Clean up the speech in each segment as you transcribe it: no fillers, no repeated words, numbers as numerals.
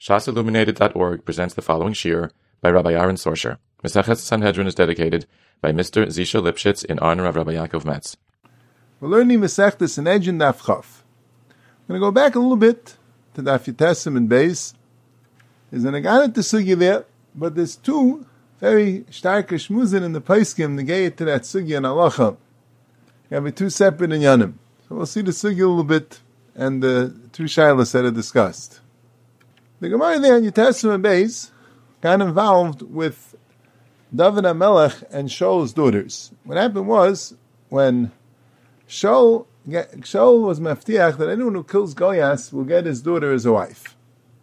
shasilluminated.org presents the following shir by Rabbi Aaron Sorsher. Masechet Sanhedrin is dedicated by Mr. Zisha Lipschitz in honor of Rabbi Yaakov Metz. We're learning Masechet Sanhedrin Daf Chaf. I'm going to go back a little bit to Daf Yitesim and Beis. There's an Agana to Sugya there, but there's two very stark shmuzin in the Paiskim negayet to that Sugya and Halacha. You have two separate inyanim. So we'll see the Sugya a little bit and the two shilas that are discussed. The Gemara there in Yitesim and Beis got involved with David HaMelech and Shaul's daughters. What happened was, when Shaul was maftiach that anyone who kills Goliath will get his daughter as a wife.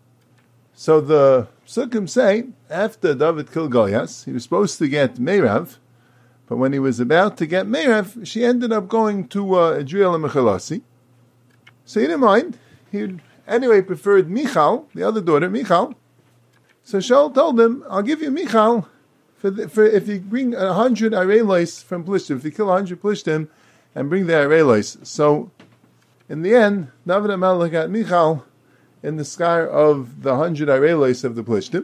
So the Sukkim say, after David killed Goliath, he was supposed to get Meirav, but when he was about to get Meirav, she ended up going to Adriel and Mechalasi. So he didn't mind. He anyway preferred Michal, the other daughter, Michal. So Shaul told him, I'll give you Michal for if you bring 100 Arelos from Plishtim, if you kill 100 Plishtim and bring the Arelos. So in the end, David HaMelech got Michal in the scar of the 100 Arelos of the Plishtim.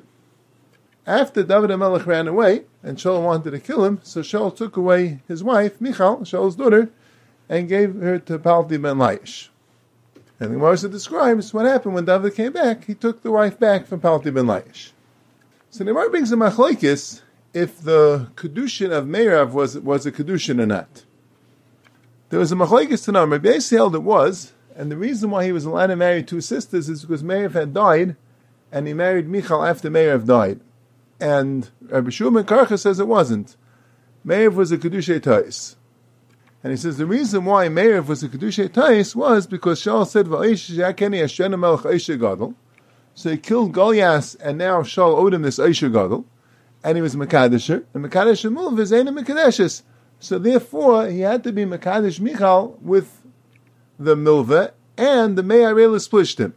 After David HaMelech ran away and Shaul wanted to kill him, so Shaul took away his wife, Michal, Shaul's daughter, and gave her to Palti ben Laish. And the Gemara describes what happened when David came back. He took the wife back from Palti ben Laish. So the Gemara brings a machlokes if the kedushin of Meirav was a kedushin or not. There was a machlokes to know. Rabbi Yossi held it was, and the reason why he was allowed to marry two sisters is because Meirav had died, and he married Michal after Meirav died. And Rabbi Shua ben Karcha says it wasn't. Meirav was a kedushay tais. And he says the reason why Meirav was a kedushay tais was because Shaul said, "Va'eish yakeni Hashem melech Aisha Gadol." So he killed Goliath, and now Shaul owed him this Aisha Gadol, and he was Mekadesher, and Mekadesher Mulv is Eina Mekadeshes. So therefore, he had to be Mekadesh Michal with the Milveh, and the Me'arelis splished him.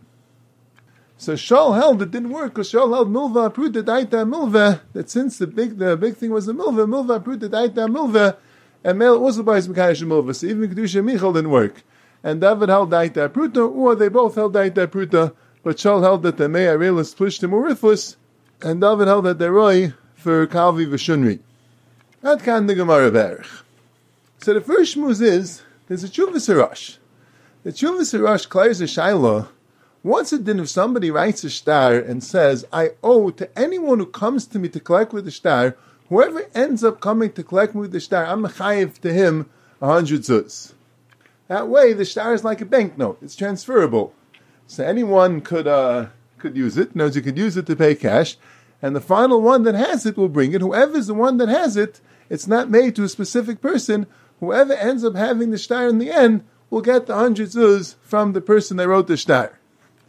So Shaul held it didn't work, because Shaul held Milveh Apruta Daita Milveh, that since the big thing was the Milveh Apruta Daita Milveh, and Mel also by his Mekadesh Milveh, so even Kedusha Michal didn't work. And David held Daita Apruta, or they both held Daita Apruta, but Shaul held that the Me'arelis splished him were worthless, and David held that they're Roy for Kalvi V'Shunri. That kind of Gemara Berich. So the first shmuz is, there's a Chuvas Harash. The Chuvas Harash clears a Shaila. What's it then if somebody writes a star and says, I owe to anyone who comes to me to collect with the star, whoever ends up coming to collect with the star, I'm mechayiv to him 100 zuz. That way, the star is like a banknote. It's transferable. So anyone could use it. You could use it to pay cash. And the final one that has it will bring it. Whoever's the one that has it, it's not made to a specific person. Whoever ends up having the star in the end will get the 100 zuz from the person that wrote the star.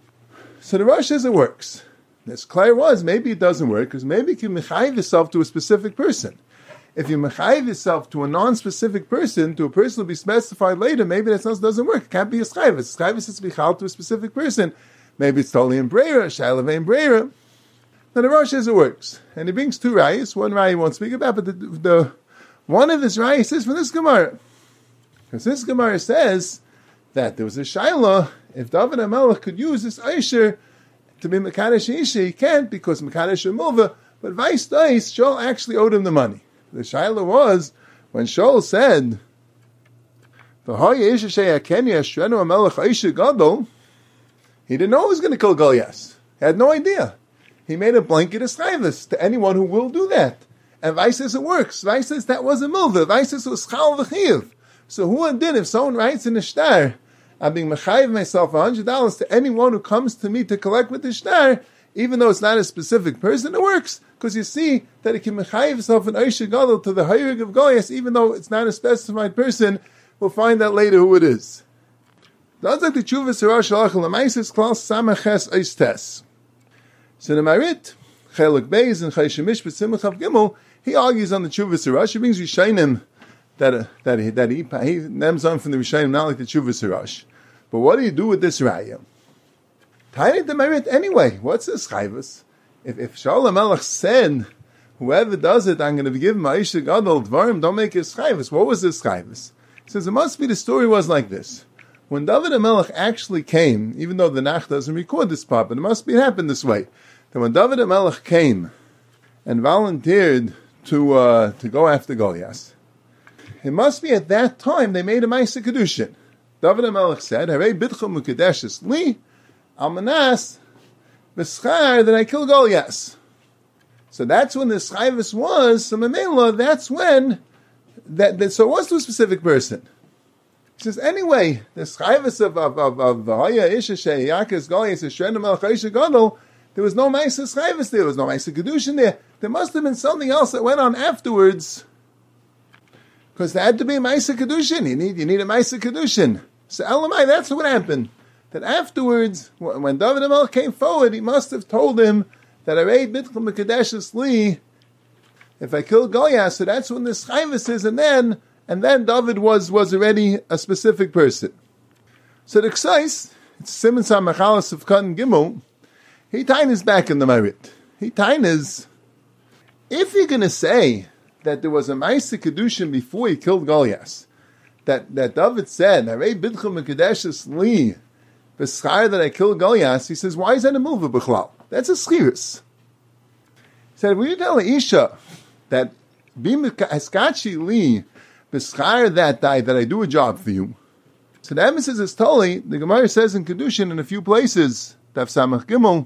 So the Rosh says it works. This clear was, maybe it doesn't work, because maybe you can mechayiv yourself to a specific person. If you mechayiv yourself to a non-specific person, to a person who will be specified later, maybe that doesn't work. It can't be a schayvis. A schayvis is to be chal to a specific person. Maybe it's totally in breira, shayla in breira. Now the Rosh says it works. And he brings two rayas. One raya he won't speak about, but the one of his rayas is from this Gemara. Because this Gemara says that there was a shayla, if David HaMelech could use this Aisher to be Mekadesh Isha, he can't because Mekadesh Milveh, but vice dice, Shaul actually owed him the money. The shayla was, when Shaul said, he didn't know he was going to kill Goliath. He had no idea. He made a blanket eschavis to anyone who will do that. And Vice says it works. Vice says that was a milveh. Vice says it was chal v'chiv. So who did if someone writes in a shtar, I'm being mechayiv myself $100 to anyone who comes to me to collect with the shtar, even though it's not a specific person, it works. Because you see that it can mechayiv himself an Aisha Gadol to the Hayrig of Goliath, even though it's not a specified person. We'll find out later who it is. That's like the Chuvas Harash Alach L'maisis Klal Samaches Eistes. So the Marit, Chelik Beis and Chayshemish B'Simach Chav Gimel, he argues on the Chuvas Harash. He brings Rishayim that he names on from the Rishayim, not like the Chuvas Harash. But what do you do with this raya? Tiny the Marit anyway. What's this chayvus? If Shaul HaMelech said, whoever does it, I'm going to give him Aisha Gadol Dvarim, don't make it chayvus. What was this chayvus? He says it must be the story was like this. when David HaMelech actually came, even though the Nach doesn't record this part, but it happened this way, that when David HaMelech came and volunteered to go after Goliath, it must be at that time they made a Ma'aseh Kedushin. David HaMelech said, Harei bitcha mukadeshes li, al manas b'schar that I kill Goliath. So that's when the Schayvus was, so Mamela, that's when, so it was to a specific person. He says, anyway, the Schayvus of Vahaya Isha Sheyakas Goliath Shrenim El Chaysha Gadol, there was no Ma'aseh Schayvus there was no Ma'aseh Kedushin there. There must have been something else that went on afterwards, because there had to be a Ma'aseh Kedushin. You need a Ma'aseh Kedushin. So Elamai, that's what happened. That afterwards, when David HaMelech came forward, he must have told him that Arei Bitchel Mekadeshes Li, if I kill Goliath, so that's when the Schayvus is, and then David was already a specific person. So the Ksais, it's Simon Samachalas of Kan Gimel, he tain is back in the Merit. He tain is, if you're going to say that there was a Ma'aseh Kedushin before he killed Goliath, that David said, Arei Bitchel Mekadeshes Li, the schar that I killed Goliath, he says, why is that a move of Bechlal? That's a schirus. He said, will you tell Isha that Haskachi Li, the schar that I do a job for you? So the emphasis is totally, the Gemara says in Kedushin in a few places, Daf Samach Gimel,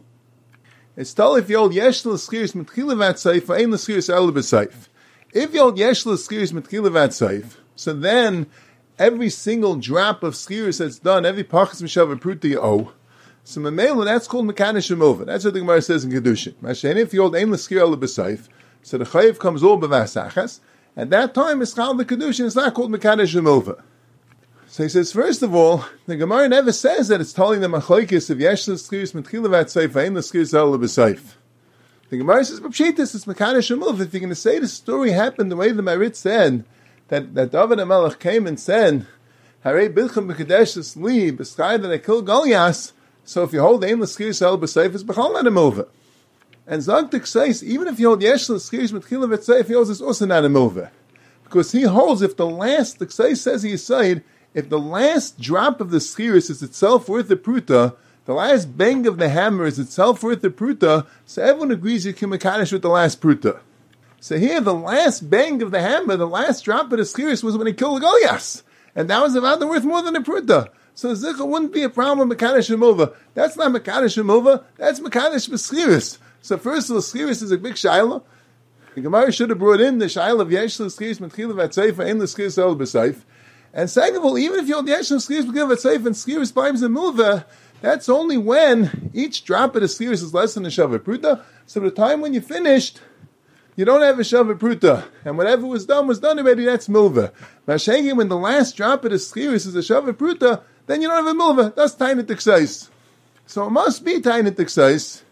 it's totally if you hold Yesh l'schirus mitchilavat seif, or ein l'schirus el b'seif. If you hold Yesh l'schirus mitchilavat seif, so then every single drop of schirus that's done, every pachas mishav pruta you owe. So Mamela, that's called Mekanish Shemova. That's what the Gemara says in Kedushin. Mashani, if you hold ein l'schir el b'seif, so the chayiv comes all b'vasachas. At that time, it's called the Kedushin. It's not called Mekanish Shemova. So he says, first of all, the Gemara never says that it's telling the machlokes of yesh l'schirus mitchilavat seif, ein l'schirus el b'seif. The Gemara says, B'pshitis, it's Mekanish Shemova. If you're going to say the story happened the way the Marit said, that David HaMelech came and said, Harei Bitchel Mekadeshes Li, b'schar that I killed Goliath, so if you hold Ein L'schirus El B'seif, it's B'chal not a mover. And Zogdik says, even if you hold Yesh L'schirus Mitchilavat Seif, he holds it's also not a mover. Because he holds, if the last, the Ksai says he said, if the last drop of the schirus is itself worth a pruta, the last bang of the hammer is itself worth a pruta, so everyone agrees you can Mekadosh with the last pruta. So here, the last bang of the hammer, the last drop of the schirus was when he killed Goliath. And that was about worth more than a pruta. So Zikha wouldn't be a problem with Mekadosh Shemova. That's not Mekadosh Shemova, that's Mekadosh B'schirus. So first of all, schirus is a big shayla. The Gemara should have brought in the shayla of Yesh L'schirus Mitchilavat Seif, Ein L'schirus El B'seif. And second of all, even if you hold Yesh L'schirus Mitchilavat Seif and schirus Baims and Milva, that's only when each drop of the schirus is less than a shavat pruta. So the time when you finished, you don't have a shavat pruta, and whatever was done already. That's milva. Mashegi, when the last drop of the schirus is a shavat pruta, then you don't have a milva. That's tainet t'ksais. So it must be tainet t'ksais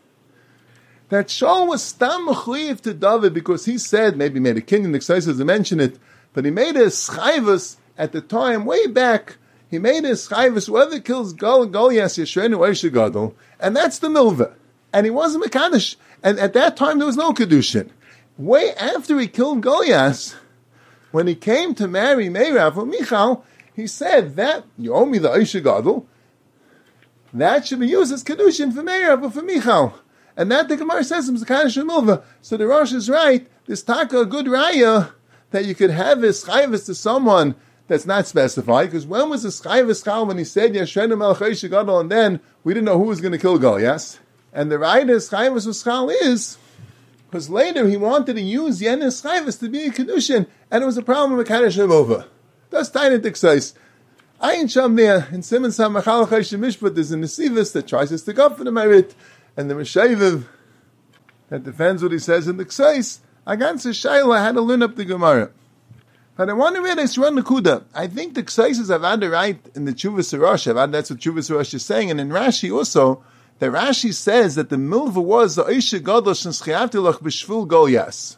that Shaul was stam mechuyev to David because he said, maybe he made a king in t'ksais as I mentioned it, but he made a schayvus at the time way back. He made a schayvus whoever kills Goliath Yishrenu Oisha Gadol, and that's the milva. And he wasn't mekadosh, and at that time there was no kedushin. Way after he killed Goliath, when he came to marry Meirav or Michal, he said that, you owe me the Oisha Gadol, that should be used as Kedushin for Meirav or for Michal. And that the Gemara says is Mekadosh Milva. So the Rosh is right, this taka a good raya, that you could have his chayvus to someone that's not specified, because when was the chayvus chal when he said, Yashrenu Melech Oisha Gadol, and then we didn't know who was going to kill Goliath. And the raya chayvus was chal is, because later he wanted to use Yenis Chayvus to be a Kedushin, and it was a problem with Mekadosh Shemova. That's tainet t'ksais. Ayin Sham there, in Simon Sam Machal Chayshim Mishpat, there's a Nesivus that tries to stick up for the Merit, and the Meshaviv that defends what he says in the Ksais. Against the Shaila, had to learn up the Gemara. But I want to read this Ron Nakuda. I think the Ksais is Avad right in the Chuvas Rosh. Avad, that's what Chuvas Rosh is saying, and in Rashi also, that Rashi says that the milva was the Oisha Gadol Shenschiyavtilach B'Shvul Goliath.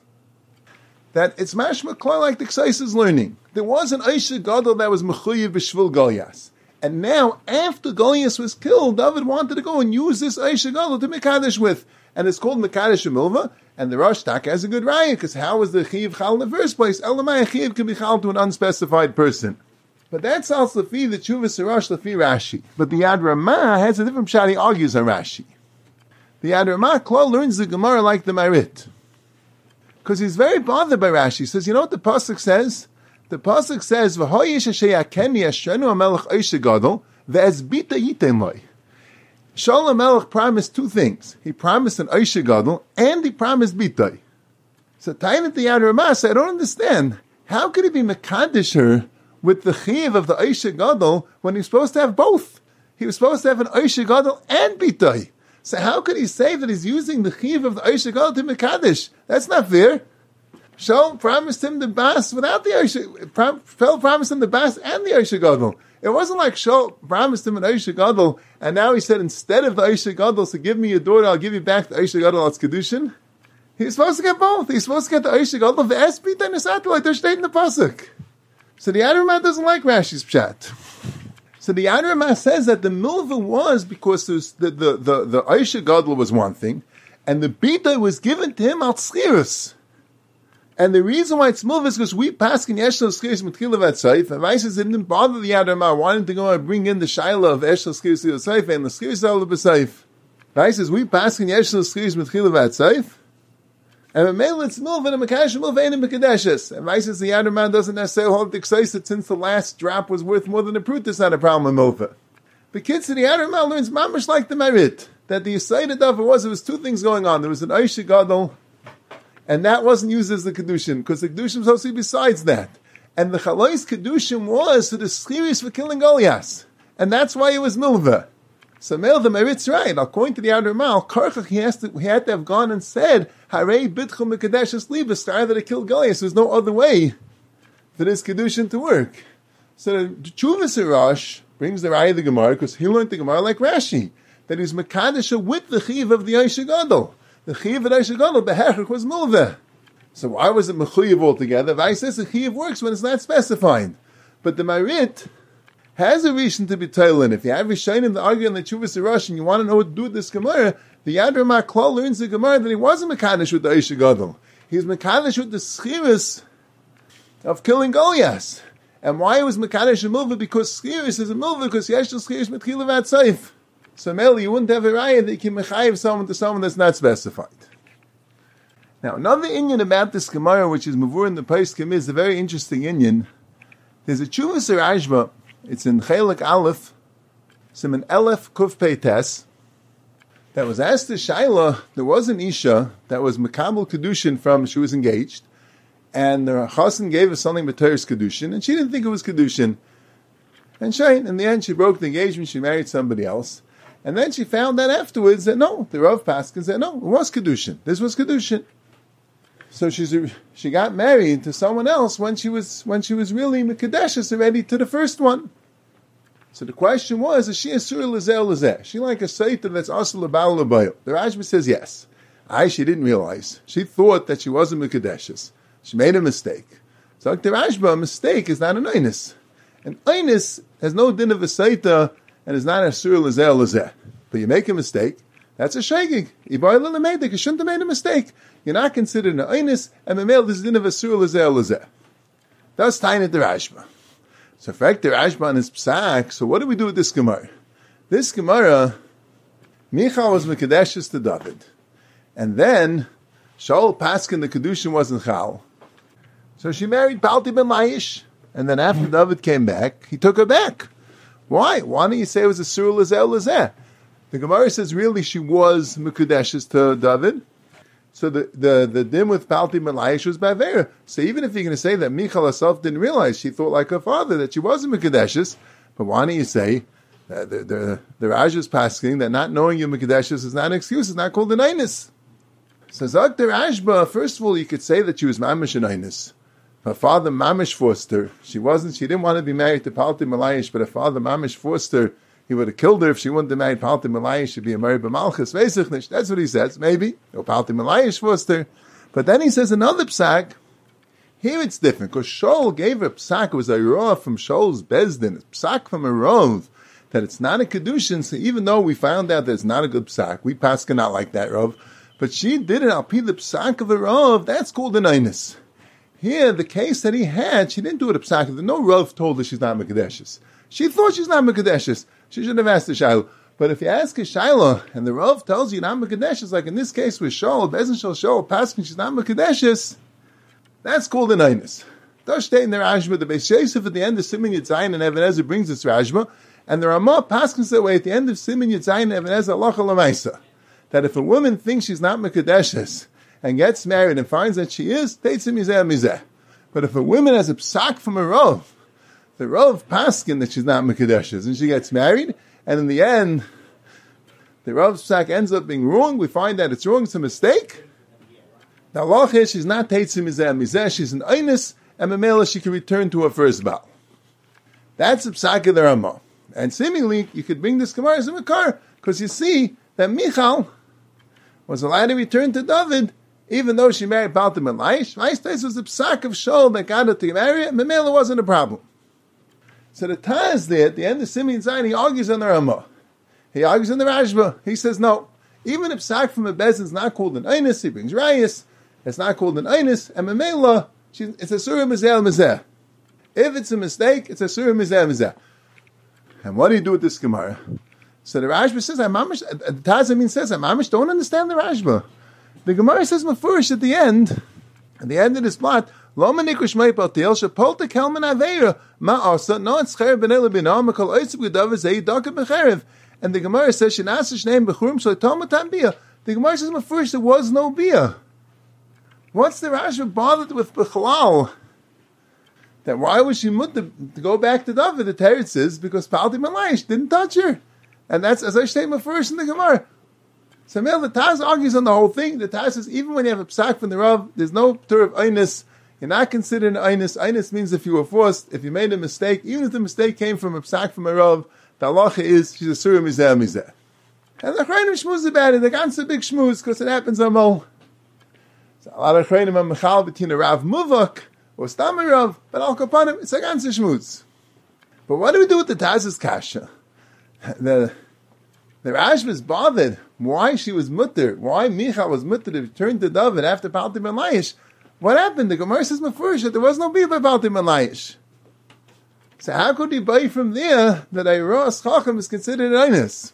That it's mashma klal like the Ksais is learning. There was an Oisha Gadol that was Mechuyev B'Shvul Goliath. And now, after Goliath was killed, David wanted to go and use this Oisha Gadol to Mekadosh with. And it's called Mekadosh Milva, and the Rosh Taka has a good raya, because how was the Chiv Chal in the first place? Elamai Chiv can be Chal to an unspecified person. But that's also Lefi the Chuvas Rosh Lefi Rashi. But the Yad Ramah has a different pshat. He argues on Rashi. The Yad Ramah Klal learns the Gemara like the Marit. Because he's very bothered by Rashi. He says, you know what the Pasuk says? The Pasuk says, V'hoyish sheyakeni Hashrenu HaMelech Oishe Gadol, ve'ezbita yitem loy. Shaul HaMelech promised two things. He promised an Oishe Gadol, and he promised bitay. So Tainat the Yad Ramah said, I don't understand. How could he be Mekadesh her with the Chiv of the Oishe Gadol when he's supposed to have both? He was supposed to have an Oishe Gadol and bitay. So how could he say that he's using the Chiv of the Oishe Gadol to Mekadesh? That's not fair. Shaul promised him the bas without the Oishe. Shaul promised him the bas and the Oishe Gadol. It wasn't like Shaul promised him an Oishe Gadol, and now he said, instead of the Oishe Gadol, so give me your daughter, I'll give you back the Oishe Gadol als Kedushin. He's supposed to get both. He's supposed to get the Oishe Gadol, the Espita and the Satellite. They're stated in the Pasuk. So the Yad Ramah doesn't like Rashi's pshat. So the Yad Ramah says that the milva was because the Oishe Gadol was one thing, and the Bita was given to him al Tzchirus. And the reason why it's milva is because we pass in Eshel Tzchirus Mitchila Vatzaif, and Vaisa didn't bother the Yad Ramah wanting to go and bring in the Shaila of Eshel Tzchirus Vatzaif and the Tzchirus al B'Saif. Vaisa says we pass in Eshel Tzchirus Mitchila Vatzaif, and the male it's milva and the Mekadesh milva ain't in Mekadeshes. And Vaisa says the Yad Ramah doesn't necessarily hold the Ksais that since the last drop was worth more than a prut, it's not a problem with milva. The kids of the Yad Ramah learns mamish like the Merit, that the Yisayid of it was two things going on. There was an Oishe Gadol, and that wasn't used as the Kedushin, because the Kedushin was supposed to be besides that. And the Chalois Kedushin was to the Schiris for killing Goliath. And that's why it was Milva. So the Merit's right. According to the Yad Ramah, Karchach, he had to have gone and said, Harei Bidchum Mekadesh's Libas, that it killed Goliath. There's no other way for this Kedushin to work. So the Chuvas Rosh brings the Raya of the Gemara, because he learned the Gemara like Rashi, that he was Mekadesha with the Chiv of the Oishe Gadol. The Chiv of the Oishe Gadol, Behechach, was Milveh. So why was it Mechuyev altogether? Vai says the Chiv works when it's not specified. But the Marit has a reason to be Teilen. If you have Rishonim that argue on the Chuvas Rosh and you want to know what to do with this Gemara, the Yad Ramah Klal learns the Gemara that he wasn't Mekadesh with the Oishe Gadol. He was Mekadesh with the Schiris of killing Goliath. And why it was Mekadesh and Milveh? Because Schiris is a Milveh, because Yesh Schiris Mitchila Vatzaif. So Meli, you wouldn't have a raya that you can mechayiv someone to someone that's not specified. Now, another inyan about this Gemara, which is Mavur in the Poskim, is a very interesting inyan. There's a Chuvas Rashba. It's in Chelik Aleph, Siman Elef Kuf Peites, that was asked to Shaila. There was an Isha that was Mekabel Kedushin from, she was engaged, and the Chassan gave her something B'Teres Kedushin, and she didn't think it was Kedushin. And in the end, she broke the engagement, she married somebody else. And then she found that afterwards that no, the Rav Paskin said no, it was Kedushin. This was Kedushin. So she got married to someone else when she was really Mekadeshus already to the first one. So the question was, is she a Surah Lazeh Lazeh? Is she like a Saita that's Asr L'Bal L'Bayil? The Rashba says yes. She didn't realize. She thought that she wasn't Mekadeshus. She made a mistake. So like the Rashba, a mistake is not an Einus. An Einus has no din of a Saita and is not a Surah Lazeh Lazeh. But you make a mistake, that's a Shagig. You shouldn't have made a mistake. You're not considered an Einus, and the male is din of a Surah Lazeh Lazeh. That's tying it to Rashba. So for the Rashba on his Psak, so what do we do with this Gemara? This Gemara, Michal was Mekadeshus to David. And then, Shaul Paskin, the Kedushin wasn't Chal. So she married Palti ben Laish. And then after David came back, he took her back. Why? Why don't you say it was a Surah Lazeh Lazeh? The Gemara says really she was Mekadeshus to David. So the dim with Palti ben Laish was Bavera. So even if you're going to say that Michal herself didn't realize, she thought like her father that she wasn't Mekadeshus, but why don't you say the Rajah's pasking that not knowing you're Mekadeshus is not an excuse, it's not called an Einus. So Zak the Rashba, first of all, you could say that she was Mamish an Einus. Her father Mamish forced her. She didn't want to be married to Palti ben Laish, but her father Mamish forced her. He would have killed her if she wouldn't have married Palti ben Laish. She'd be a Mary b'Malchus. That's what he says, maybe. Or Palti ben Laish forced her. But then he says another psak. Here it's different, because Shaul gave her psak. It was a rav from Shaul's Bezdin. It's psak from a rav, that it's not a Kedushin. So even though we found out that it's not a good psak, we paskin out like that rav. But she did it, I'll be the psak of a rav. That's called an Einus. Here, the case that he had, she didn't do it psak. No Rav told her she's not Mekadeshes. She thought she's not Mekadeshes. She should have asked the Shiloh. But if you ask a Shiloh, and the Rav tells you not Mekadeshes, like in this case with Shaul, Bezin shall show, Paskin, she's not Mekadeshes, that's called an Einus. Does state in the Rashba, the Beis Yosef at the end of Siman Yitzayin and Ebenezer brings this Rashba, and the Ramah Paskins that way at the end of Siman Yitzayin and Ebenezer Halacha L'maisa, that if a woman thinks she's not Mekadeshes, and gets married and finds that she is, Teitzim Mizeh Mizeh. But if a woman has a psak from a Rav, the Rav paskin that she's not Mekadeshes, and she gets married, and in the end, the Rav's psak ends up being wrong, we find that it's wrong, it's a mistake. Now, Lach is, she's not Teitzim Mizeh Mizeh, she's an Einus, and Memela, she can return to her first Baal. That's the psak of the Ramah. And seemingly, you could bring this Gemara as a Makar, because you see that Michal was allowed to return to David, even though she married Baltim and Laish. Laish was the psak of Shaul that got her to marry it, Memela wasn't a problem. So the Taz there, at the end of Simeon Zayin, he argues on the Ramah. He argues on the Rashba. He says, no, even if psak from a bezin is not called an Einus, he brings Rayas, it's not called an Einus, and Memela, it's a Surah Mizeh Mizeh. If it's a mistake, it's a Surah Mizeh Mizeh. And what do you do with this Gemara? So the Rashba says, the Taz says, Mamish don't understand the Rashba. The Gemara says Mefurish at the end of this plot, Lo manikush mei paltil shepolta kelman aveira ma asa no tzcher benel binam kol oitz b'gedav zei daka b'cherev. And the Gemara says shenasish name b'churim so tomatan bia. The Gemara says Mefurish there was no bia. What's the Rashba bothered with b'chalal? That why was she mutter to go back to David? The Teretz says because Palti Malaish didn't touch her, and that's as I say Mefurish in the Gemara. So the Taz argues on the whole thing. The Taz says even when you have a psak from the Rav, there's no tur of Einus. You're not considered an Einus. Einus means if you were forced, if you made a mistake, even if the mistake came from a psak from a Rav, the halacha is she's a surah mizeh mizeh. And the Chreinim shmuz about it. The ganze big shmuz because it happens on Mol. So a lot of Chreinim are mechal between a Rav Muvak or Stam Rav, but al kapanim it's a ganze shmuz. But what do we do with the Taz's kasha? The Rashba is bothered why she was mutter, why Michal was mutter to return to David after Palti ben Laish. What happened? The Gemara says Mefurish that there was no beer by Palti ben Laish. So how could he buy from there that a Ros Chacham is considered an Einus?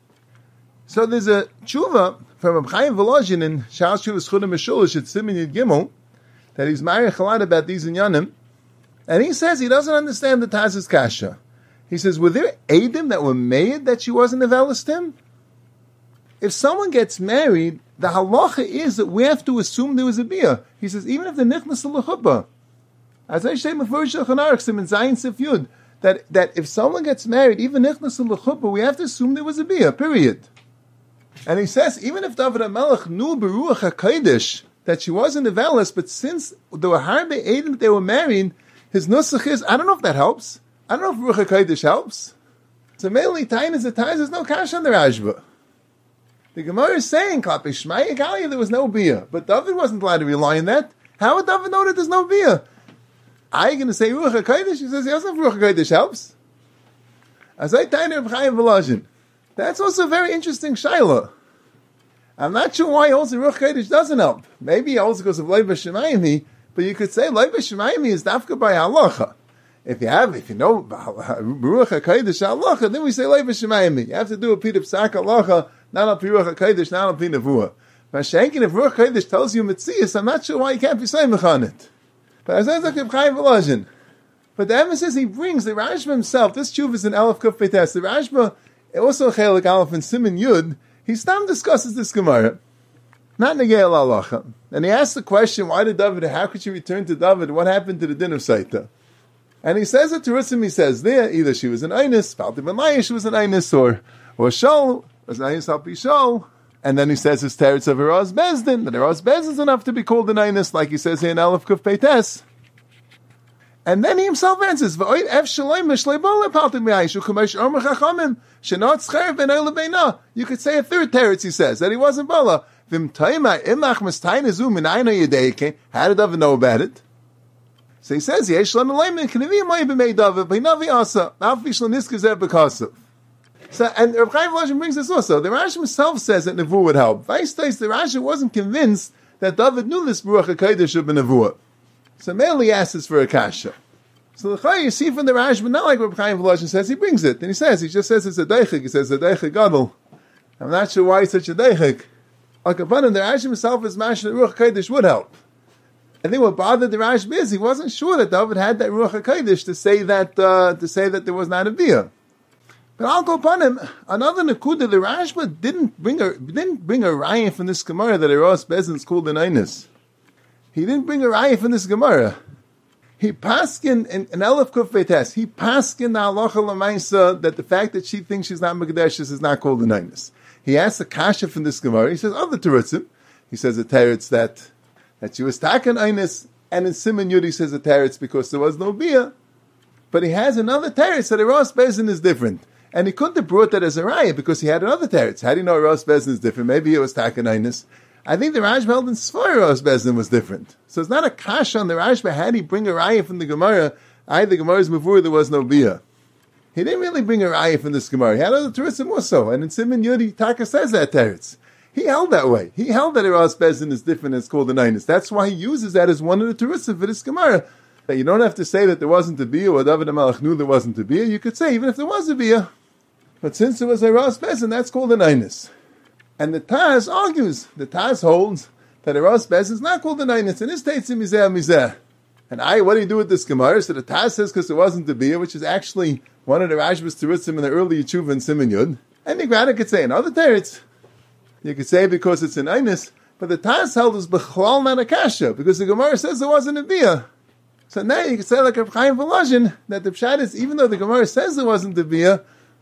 So there's a tshuva from Reb Chaim Volozhin in Shal Shuvas Chudim Meshulish at Siman Yud Gimel that he's married Chalad about these inyanim, and he says he doesn't understand the Taz's kasha. He says, were there Eidim that were made that she wasn't a Velastim? If someone gets married, the halacha is that we have to assume there was a bia. He says, even if the nichnas l'chuppah, as I say, Mefurish Shulchan in Zayin Sif Yud, that if someone gets married, even nichnas l'chuppah, we have to assume there was a bia, period. And he says, even if David HaMelech knew Beruach HaKodesh, that she wasn't a Velas, but since there were harbe Eidim that they were married, his nusach is, I don't know if that helps. I don't know if Ruach HaKodesh helps. So mainly, there's no kash on the Rashba. The Gemara is saying, Klape Shmaya Galia, there was no bia. But David wasn't allowed to rely on that. How would David know that there's no bia? Are you going to say Ruach HaKodesh? He says, yes, if Ruach HaKodesh helps. As I tell you, Reb Chaim Volozhin, that's also a very interesting shayla. I'm not sure why also Ruach HaKodesh doesn't help. Maybe also because of Leiva Shemayimi, but you could say Leiva Shemayimi is dafka by halacha. If you know Ruach HaKodesh halacha, then we say Leiva Shemayimi. You have to do a pit of psak halacha, not a Ruach HaKodesh, not a pit of nevuah. Mashenkin, if Ruach HaKodesh tells you Metzias, I'm not sure why you can't be saying on it. But as I said, Reb Chaim Volozhin. But the emphasis he brings, the Rashba himself, this tshuva is in Aleph Kuf Peites. The Rashba, also Chelik Aleph and Siman Yud, he still discusses this Gemara. Not Negei al halacha. And he asks the question, why did David, how could she return to David? What happened to the din of Saita? And he says it to Rutzim, he says there, either she was an Einus, Palti ben Laish was an Einus, or Shol was an Einus Alpi Shol. And then he says his teretz of Eraz Bezdin, that Eraz Bezdin is enough to be called an Einus, like he says here in Aleph Kuf Peites. And then he himself answers, you could say a third teretz, he says, that he wasn't Bala. How did David know about it? So he says, so, and Reb Chaim Volozhin brings this also. The Rashi himself says that Nevuah would help. Vice the Rashi wasn't convinced that David knew this Ruach HaKodesh of Nevuah. So Meli asks for a kasha. So the you see from the Rashba, not like Reb Chaim Volozhin says, he brings it. And he just says it's a deichik. He says a deichik gadol. I'm not sure why it's such a deichik. Like upon him, the Rashba himself is mashal Ruach HaKodesh would help. I think what bothered the Rashba is he wasn't sure that David had that Ruach HaKodesh to say that there was not a bia. But I'll go upon him. Another Nakuda, the Rashba didn't bring a raya from this Gemara that Eros Bezin is called an Einus. He didn't bring a raya from this Gemara. He paskin in Elef Kuf Beites. He paskin the halacha l'maisa that the fact that she thinks she's not Mekadeshes is not called an Einus. He asks a kasha from this Gemara. He says other terutzim. He says a teretz that she was taken Einus, and in Siman Yud he says a teretz because there was no bia. But he has another teretz that Eros Bezin is different. And he couldn't have brought that as a raya because he had another teretz. How do you know Eros Bezin is different? Maybe it was taken Einus. I think the Rashba held in Sfar Eros Bezin was different. So it's not a kasha on the Rashba. How did he bring a raya from the Gemara? The Gemara's before there was no bia. He didn't really bring a raya from this Gemara. He had other teretzim also. And in Siman Yud, Taka says that teretz. He held that way. He held that Eros Bezin is different and it's called an Einus. That's why he uses that as one of the teretzim for this Gemara. That you don't have to say that there wasn't a bia or David HaMelech knew there wasn't a bia. You could say even if there was a bia. But since it was Eros Bezin, that's called an Einus. And the Taz argues, the Taz holds that Eros Bezin is not called an Einus, and it states in Mizeh. And what do you do with this Gemara? So the Taz says because it wasn't the bia, which is actually one of the Rashba's terutzim in the early Yeshuva and Siman Yud. And the Gemara could say another teretz. You could say because it's an Einus, but the Taz held is B'chlal not a kasha, because the Gemara says there wasn't a bia. So now you could say like Reb Chaim Volozhin, that the pshat is, even though the Gemara says there wasn't a bia,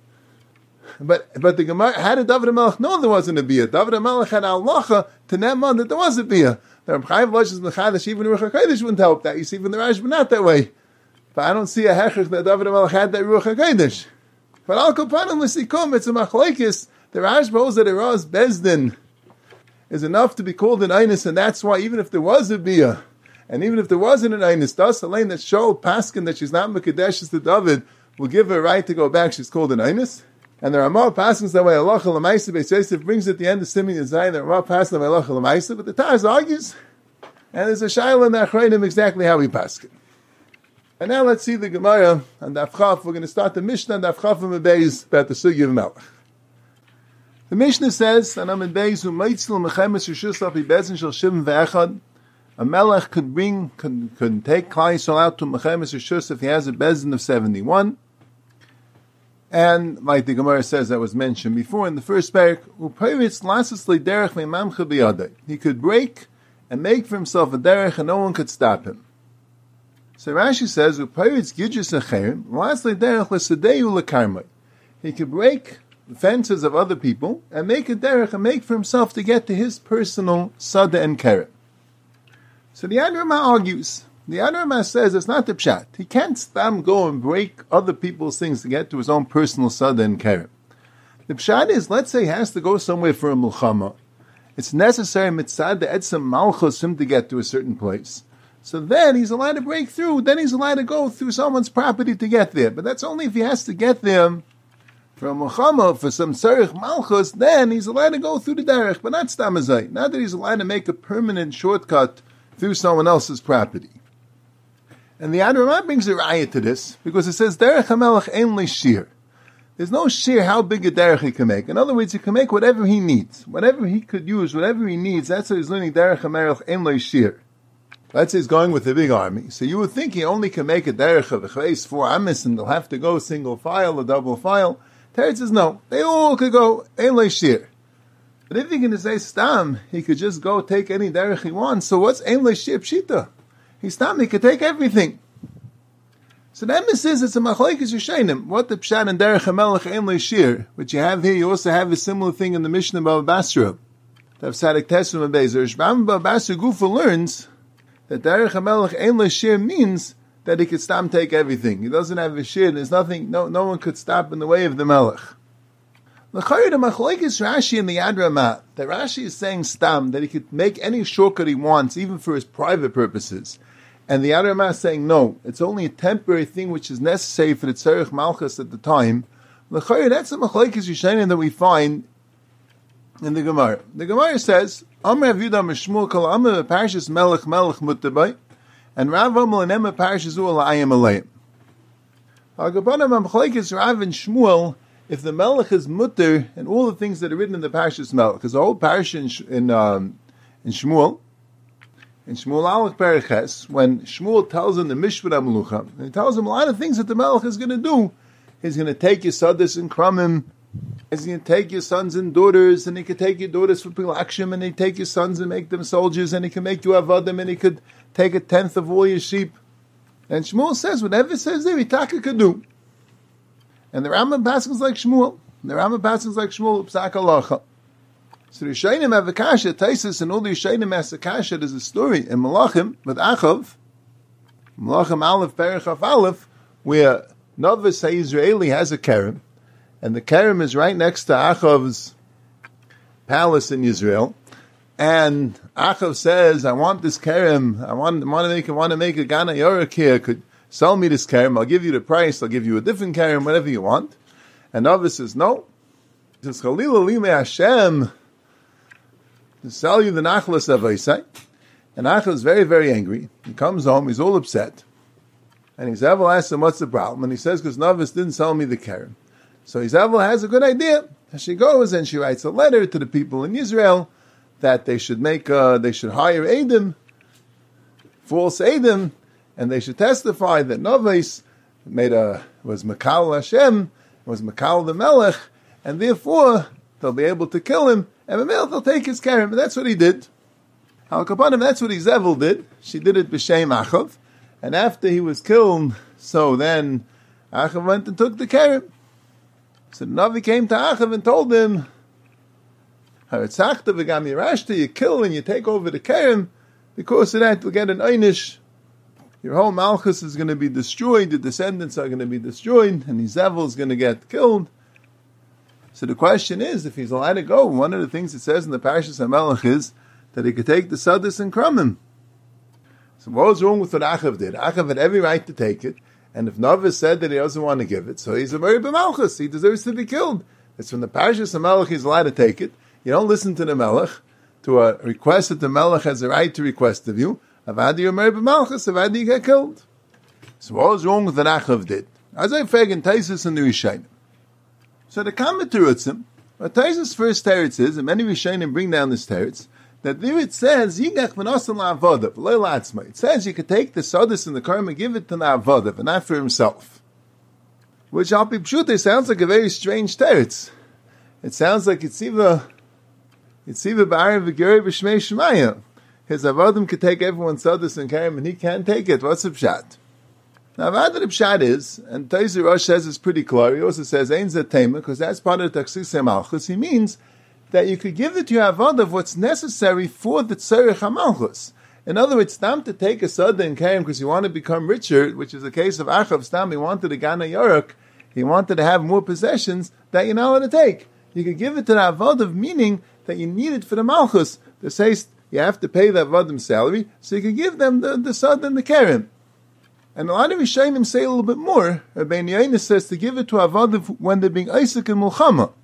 but the Gemara, how did David HaMelech know there wasn't a bia? David HaMelech had halacha to Ne'eman that there was a bia. The Reb Chaim Volozhin is mechadash, even Ruach HaKodesh wouldn't help that. You see, even the Rashba not that way. But I don't see a hechach that David HaMelech had that Ruach HaKodesh. But Al Kapanim L'Sikum, it's a machlekes. The Rashba holds that Eros Bezdin is enough to be called an Einus, and that's why even if there was a bia, and even if there wasn't an Einus, thus Elaine that Shaul Paskin that she's not Mekadeshes to David will give her a right to go back. She's called an Einus. And the Ramah Paskins that way, Allah L'Maisa, Beis Yosef brings at the end of Simeon and Zayin, the Ramah Paskins that way, Allah L'Maisa, but the Taz argues, and there's a Shaila in the Achrayim exactly how we paskin. And now let's see the Gemara on Daf Chaf. We're going to start the Mishnah on Daf Chaf and Beis about the Sugya of Melech. The Mishnah says, and I'm in Beis, U'meitzil Mechemes Rishus Lapi Bezin Shel Shivim Ve'echad. A Melech could take Klal Yisrael out to Mechemes Rishus if he has a Bezin of 71. And like the Gemara says that was mentioned before in the first parak, he could break and make for himself a derech and no one could stop him. So Rashi says, he could break the fences of other people and make a derech and make for himself to get to his personal sada and keren. So the Ad Ramah argues. The Ad Ramah says it's not the pshat. He can't go and break other people's things to get to his own personal sada and keren. The pshat is, let's say he has to go somewhere for a mulchama. It's necessary mitzad the etzem malchus him to get to a certain place. So then he's allowed to break through. Then he's allowed to go through someone's property to get there. But that's only if he has to get there for a mulchama, for some tzarich malchus. Then he's allowed to go through the derech, but not stamazai. Not that he's allowed to make a permanent shortcut through someone else's property. And the Ad Ramah brings a raya to this, because it says, Derech HaMelech ein li shir. There's no shir how big a derech he can make. In other words, he can make whatever he needs. Whatever he could use, whatever he needs, that's what he's learning Derech HaMelech ein li shir. Let's say he's going with a big army. So you would think he only can make a derech of a chveis 4 amis, and they'll have to go single file or double file. Teretz says no. They all could go ein li shir. But if you're going to say stam, he could just go take any derech he wants. So what's ein li shir pshita? He could take everything. So the emphasis is it's a machlekes yishainim. What the pshat and derech hamelech ein li shir, which you have here, you also have a similar thing in the Mishnah Bava Basra. Tav Sadik Tesum Abezer. Shbam Bava Basra Gufa learns that derech hamelech ein li shir means that he could stam take everything. He doesn't have a shir. There's nothing. No one could stop in the way of the melech. The machlekes Rashi and the Ad Ramah, that Rashi is saying stam, that he could make any shortcut he wants, even for his private purposes. And the Ad Ramah is saying, no, it's only a temporary thing which is necessary for the tzarich malchus at the time. That's the machlekes yishainim that we find in the Gemara. The Gemara says, Amr Rav Yudah Mishmul Kol Amr Parshas Melech Mutabay, And Rav Amel and Emma Parashas U'alayim Alayim. Agabanam Amchalekes Rav and Shmuel, if the Melech is mutter and all the things that are written in the Parashas Melech, because the whole parasha in Shmuel Aleph Periches, when Shmuel tells him the Mishpat HaMelucha, and he tells him a lot of things that the Melech is going to do. He's going to take your Sadis and Krumim, he's going to take your sons and daughters, and he could take your daughters for Pilakshim, and he take your sons and make them soldiers, and he can make you Avadim, and he could take 1/10 of all your sheep. And Shmuel says, whatever it says there, Itaka could do. And the Rambam passes like Shmuel. Psak Halacha. So the Yishayim have a kasha, Taisus, and all the Yishayim has a kasha. There's a story in Malachim with Achav, Malachim Aleph, Perichaf Aleph, where Novis HaYisraeli has a kerem, and the kerem is right next to Achav's palace in Israel. And Achav says, I want this kerem, I want to make a Gana Yorik here, could sell me this kerem, I'll give you the price, I'll give you a different kerem, whatever you want. And Novis says, no. He says, Chalil Alime Hashem, to sell you the Nachlas Avaisai. And Achav is very, very angry. He comes home, he's all upset. And Yizavel asks him, what's the problem? And he says, because Novis didn't sell me the kerem. So Yizavel has a good idea. And she goes and she writes a letter to the people in Israel that they should hire Edom, false Edom, and they should testify that Novis was Makal Hashem, was Makal the Melech, and therefore they'll be able to kill him, and the Melech will take his kerem. And that's what he did. Al-Kapanim, that's what Yizavel did. She did it b'shem Achav, and after he was killed, so then Achav went and took the kerem. So the Navi came to Achav and told him, you kill and you take over the kerem, because of that you'll get an einish. Your whole Malchus is going to be destroyed, the descendants are going to be destroyed, and Yizavel is going to get killed. So the question is, if he's allowed to go, one of the things it says in the Parashas HaMelech is that he could take the Sadis and Krumim. So what was wrong with what Achav did? Achav had every right to take it, and if Novis said that he doesn't want to give it, so he's a Meri B'Malchus, he deserves to be killed. It's from the Parashas HaMelech he's allowed to take it. You don't listen to the Melech, to a request that the Melech has a right to request of you. Avadi you're Meri B'Malchus, Avadi you get killed. So what was wrong with what Achav did? As I fag in Taisus and the Rishayim. So the Kama Terutzim, what Taisus' first teretz is, and many Rishayim bring down this teretz, that there it says, Yigach v'nosan la'avodav, v'lo la'atzmai. It says you could take the Sadis and the Kerem and give it to la'avodav, and not for himself. Which, al pi pshutei, sounds like a very strange teretz. It sounds like it's either ba'arim v'gerei b'shmei shemaya. His avodim could take everyone's Sadis and Kerem, and he can't take it. What's the pshat? Now, what the pshat is, and Taizer Rosh says it's pretty clear, he also says, Ein zeh tema, because that's part of the Taksisei Malchus. He means that you could give it to your avodah what's necessary for the Tzarech HaMalchus. In other words, Stam to take a Sada and Kerem because you want to become richer, which is the case of Achav. Stam, he wanted a Gana Yorok, he wanted to have more possessions that you're not allowed to take. You could give it to the avodah, meaning that you need it for the Malchus. They say you have to pay the avodim salary, so you could give them the Sada and the Kerem. And a lot of Rishayim say a little bit more. Rabbeinu Yoina says to give it to avodah when they're being Isaac and Mulchama.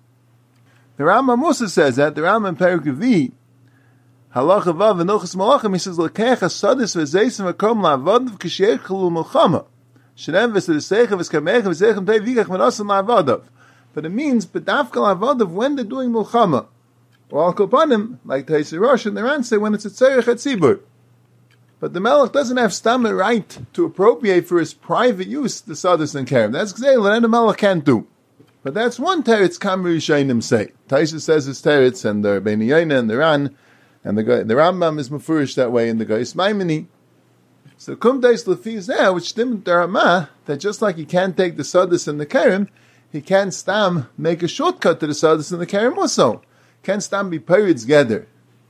The Rambam also says that. The Rambam in Perek Revi, Halacha Vav and Ilchos Malachim, he says, L'keach hasadis v'zeisim v'kom la'avodav k'sheichelu Mulchama. Shenem v'sedeseicha v'skamecha v'zeichem tei v'ikach v'nosan la'avodav. But it means, B'dafka la'avodav when they're doing Mulchama. Or Al Kopanim, like Taiser Rosh and the Ran say, when it's a Tzarech HaTzibur. But the Melech doesn't have stam a right to appropriate for his private use the Sadis and Kerem. That's Gzeil, and the Melech can't do. But that's one teretz Kamri Rishayim say. Taisha says his teretz, and the Rabbeinu Yoina and the Ran, and the Rambam is mafurish that way in the Gais Maimoni. So Kum Deis Lefi Zeh, which dimmed the Ramah, that just like he can't take the Sadis and the Kerem, he can't stam make a shortcut to the Sadis and the Kerem also. Can't stam be periods together.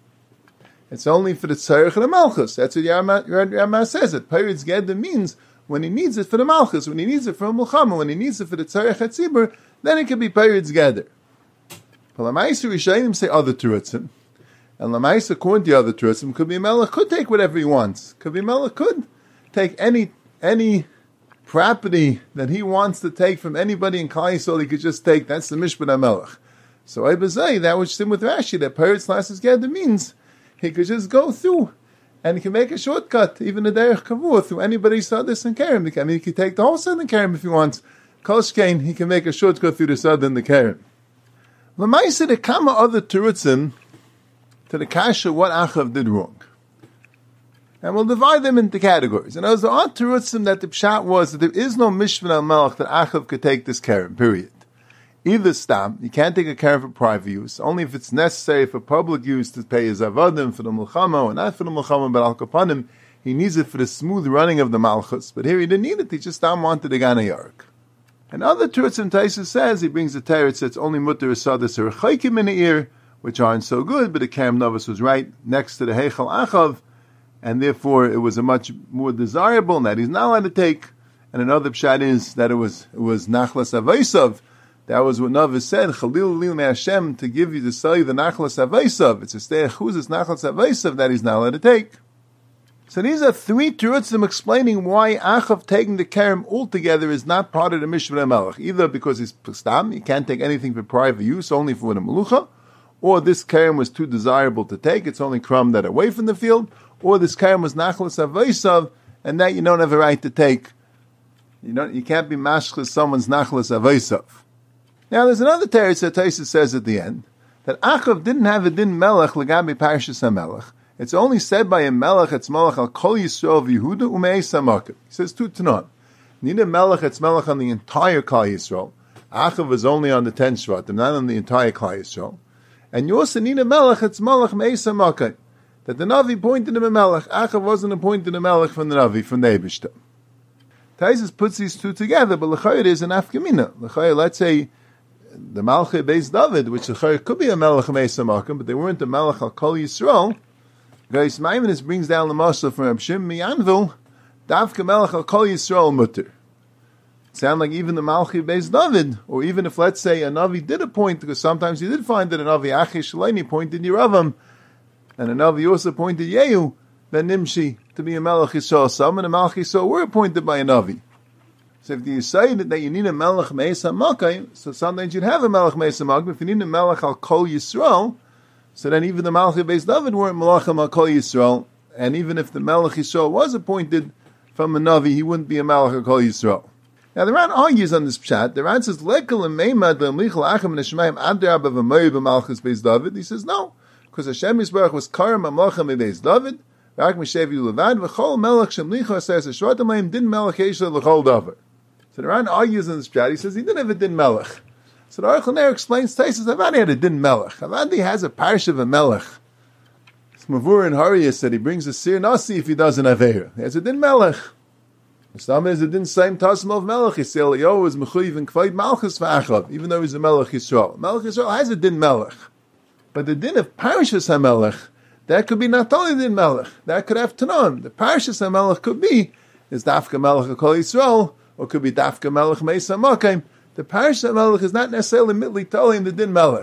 It's only for the Tzarech and the Malchus. That's what Yama says. It periods together means when he needs it for the Malchus, when he needs it for a Mulchama, when he needs it for the Tzarech HaTzibur, then it can be periods together. But Lamaisa Rishayim say other Terutzim. And Lamaisa, according to the other Terutzim, could be a Melech could take whatever he wants. Could be a Melech could take any property that he wants to take from anybody in Klal Yisrael, he could just take. That's the Mishpat HaMelech. So I say that which sim with Rashi, that periods lasts together means he could just go through and he can make a shortcut, even a derech kavua, through anybody's sadis and kerem. I mean, he can take the whole southern kerem if he wants. Koshkein, he can make a shortcut through the southern the kerem. L'maisa, there come other terutzim to the kasha what Achav did wrong. And we'll divide them into categories. And as there are terutzim that the pshat was that there is no mishvan al melech that Achav could take this kerem, period. Either stam, you can't take a kerem for private use, only if it's necessary for public use to pay his avadim for the mulchama, or not for the mulchama, but al kapanim, he needs it for the smooth running of the malchus. But here he didn't need it, he just stam wanted the gana yarek. And other terutzim Taisa says, he brings the teretz that's only mutter asadis or chaykim in the ear, which aren't so good, but the kerem novus was right next to the heichal Achav, and therefore it was a much more desirable, and that he's not allowed to take. And another pshat is that it was nachlas avaisav. That was what Navi said, Chalil lil me Hashem, to give you, to sell you the nachlas avaisav. It's a steichuz, it's nachlas avaisav that he's not allowed to take. So these are three terutzim explaining why Achav taking the kerem altogether is not part of the Mishvan HaMelech. Either because he's stam, he can't take anything for private use, only for the melucha, or this kerem was too desirable to take, it's only crumb that away from the field, or this kerem was nachlas avaisav, and that you don't have a right to take. You can't be mashchus someone's nachlas avaisav. Now there's another teretz that Taisa says at the end, that Achav didn't have a din melech legabi parshas HaMelech. It's only said by a melech, it's melech al kol Yisrael v'Yehuda u'meis ha'makim. He says two tanon. Need a melech, it's melech on the entire Klal Yisrael. Achav is only on the 10 shvatim, not on the entire Klal Yisrael. And you also need a melech, it's melech meis ha'makim. That the Navi appointed him a melech. Achav wasn't appointed a melech from the Navi, from the Eibishter. Taisus puts these two together, but l'chayr is an afkamina. L'chayr, let's say, the Malchei Beis David, which could be a Melech Meis HaMakim, but they weren't a Melech al Kol Yisrael. Geis Maimonides brings down the Mashal from Reb Shimon Miyanvil, Davka Melech al Kol Yisrael Mutter. Sound like even the Malchei Beis David, or even if, let's say, a Navi did appoint, because sometimes you did find that a Navi Achish Shaleni appointed Yeravam, and a Navi also appointed Yehu ben Nimshi to be a Melech Yisrael. Some and the Malchei Yisrael were appointed by a Navi. So if you say that you need a Melech Meis HaMakim, so sometimes you'd have a Melech Meis HaMakim. If you need a Melech al Kol Yisrael, so then even the Malchei Beis David weren't Melechim al Kol Yisrael, and even if the Melech Yisrael was appointed from a Navi, he wouldn't be a Melech al Kol Yisrael. Now the Ran argues on this pshat. The Ran says, Lekal Meimad Le'amlichal Achem Neshmayim Adar B'Vamoy B'Malchus Beis David. He says no, because Hashem Yisbarach was Karam Amlachem Beis David, Rak Mishevi Levad V'Chol Melech Shemlicha says Shvatim Leim Din Melech Yeshel L'Chol Davar. So the Ran argues in this pshat. He says he didn't have a din melech. So the Aruch LaNer explains, Taisus Avadi had a din melech. Avadi has a parish of a melech. It's Mavur in Harius that he brings a sir nasi if he doesn't have eir. He has a din melech. Some is a din same tasm of melech. He says Eliyahu is mechuyev and kvaid malchus v'achav, even though he's a melech Yisrael. Melech Yisrael has a din melech, but the din of parashas hamelech, that could be not only din melech. That could have tanon. The parashas hamelech could be is dafka melech kol Yisrael, or could be Dafka Melech Meis HaMakim. The Parashat Melech is not necessarily mitli totally in the Din Melech.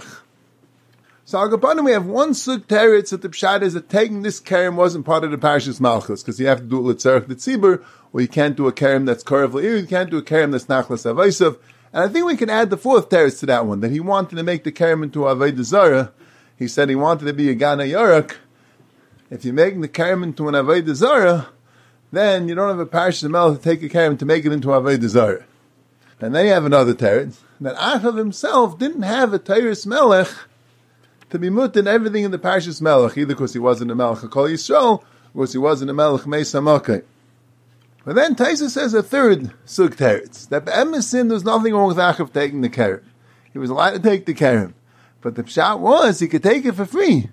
So Agapanim, we have one sug teretz that the pshat is that taking this kerem wasn't part of the Parashas Malchus, because you have to do it L'tzarech the Tzibur, or you can't do a kerem that's Korav L'ir, you can't do a kerem that's Nachlas Avaisav. And I think we can add the fourth teretz to that one, that he wanted to make the kerem into Avodah Zarah. He said he wanted to be a Gana Yarak. If you're making the kerem into an Avodah Zarah, then you don't have a Parashas Melech to take a kerem to make it into Avodah Zarah. And then you have another teretz, that Achav himself didn't have a Teiris Melech to be mut in everything in the Parashas Melech, either because he wasn't a Melech HaKol Yisrael, or because he wasn't a Melech Meis HaMakim. But then Taisa says a third sug teretz, that Be'emesin there's nothing wrong with Achav taking the kerem. He was allowed to take the kerem. But the pshat was, he could take it for free.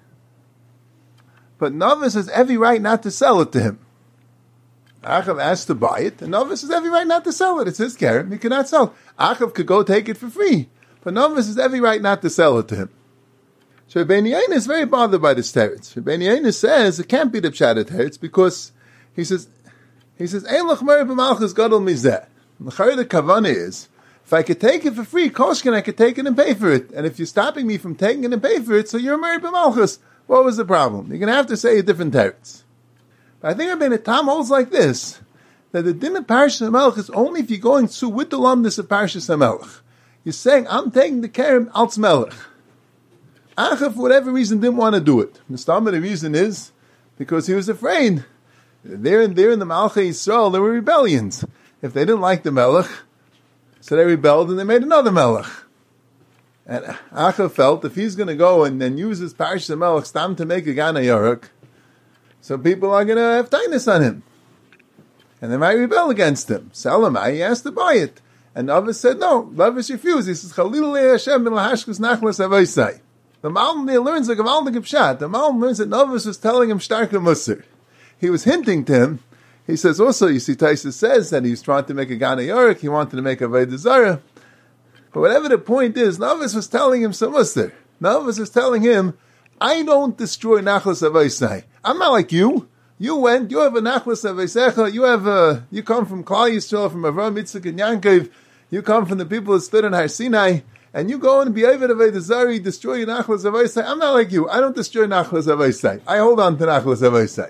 But Novice has every right not to sell it to him. Achav asked to buy it, and Novice has every right not to sell it. It's his kerem, he cannot sell it. Achav could go take it for free, but Novice has every right not to sell it to him. So Rebbeinu Yaina is very bothered by this teretz. Rebbeinu Yaina says it can't be the pshat teretz because he says, Ein lach mer b'malchus gadol mizeh. The kavanah is, if I could take it for free, koshkin, I could take it and pay for it. And if you're stopping me from taking it and pay for it, so you're mer b'malchus. What was the problem? You're going to have to say a different teretz. I think Rabbeinu Tam holds like this, that the din of Parashas HaMelech is only if you're going through with the lumdus of Parashas HaMelech. You're saying, I'm taking the kerem als melech. Achav, for whatever reason, didn't want to do it. The reason is, because he was afraid. There in the Malchei Yisrael, there were rebellions. If they didn't like the Melech, so they rebelled and they made another Melech. And Achav felt if he's going to go and then use his Parshas Melech stam to make a Gan HaYorek, so people are going to have tightness on him. And they might rebel against him. Salamai, he has to buy it. And Navis said, no. Navis refused. He says, Chalil Hashem ben lahashkus nachlas avaisai. The Malm there learns a Gavaldik Pshat. The Malm learns that Navis was telling him Starka Musar. He was hinting to him. He says also, you see, Taisa says that he was trying to make a Gan HaYorek. He wanted to make a Veidah Zarah. But whatever the point is, Navis was telling him some Musar. Navis was telling him, I don't destroy nachlas avaisai. I'm not like you. You went, you have a nachlas aveisecha, you come from Klal Yisrael, from Avraham, Yitzchak, and Yankov, you come from the people that stood in Har Sinai, and you go and be Eved Avei Zari, destroy your nachlas avaisai. I'm not like you. I don't destroy nachlas avaisai. I hold on to nachlas avaisai.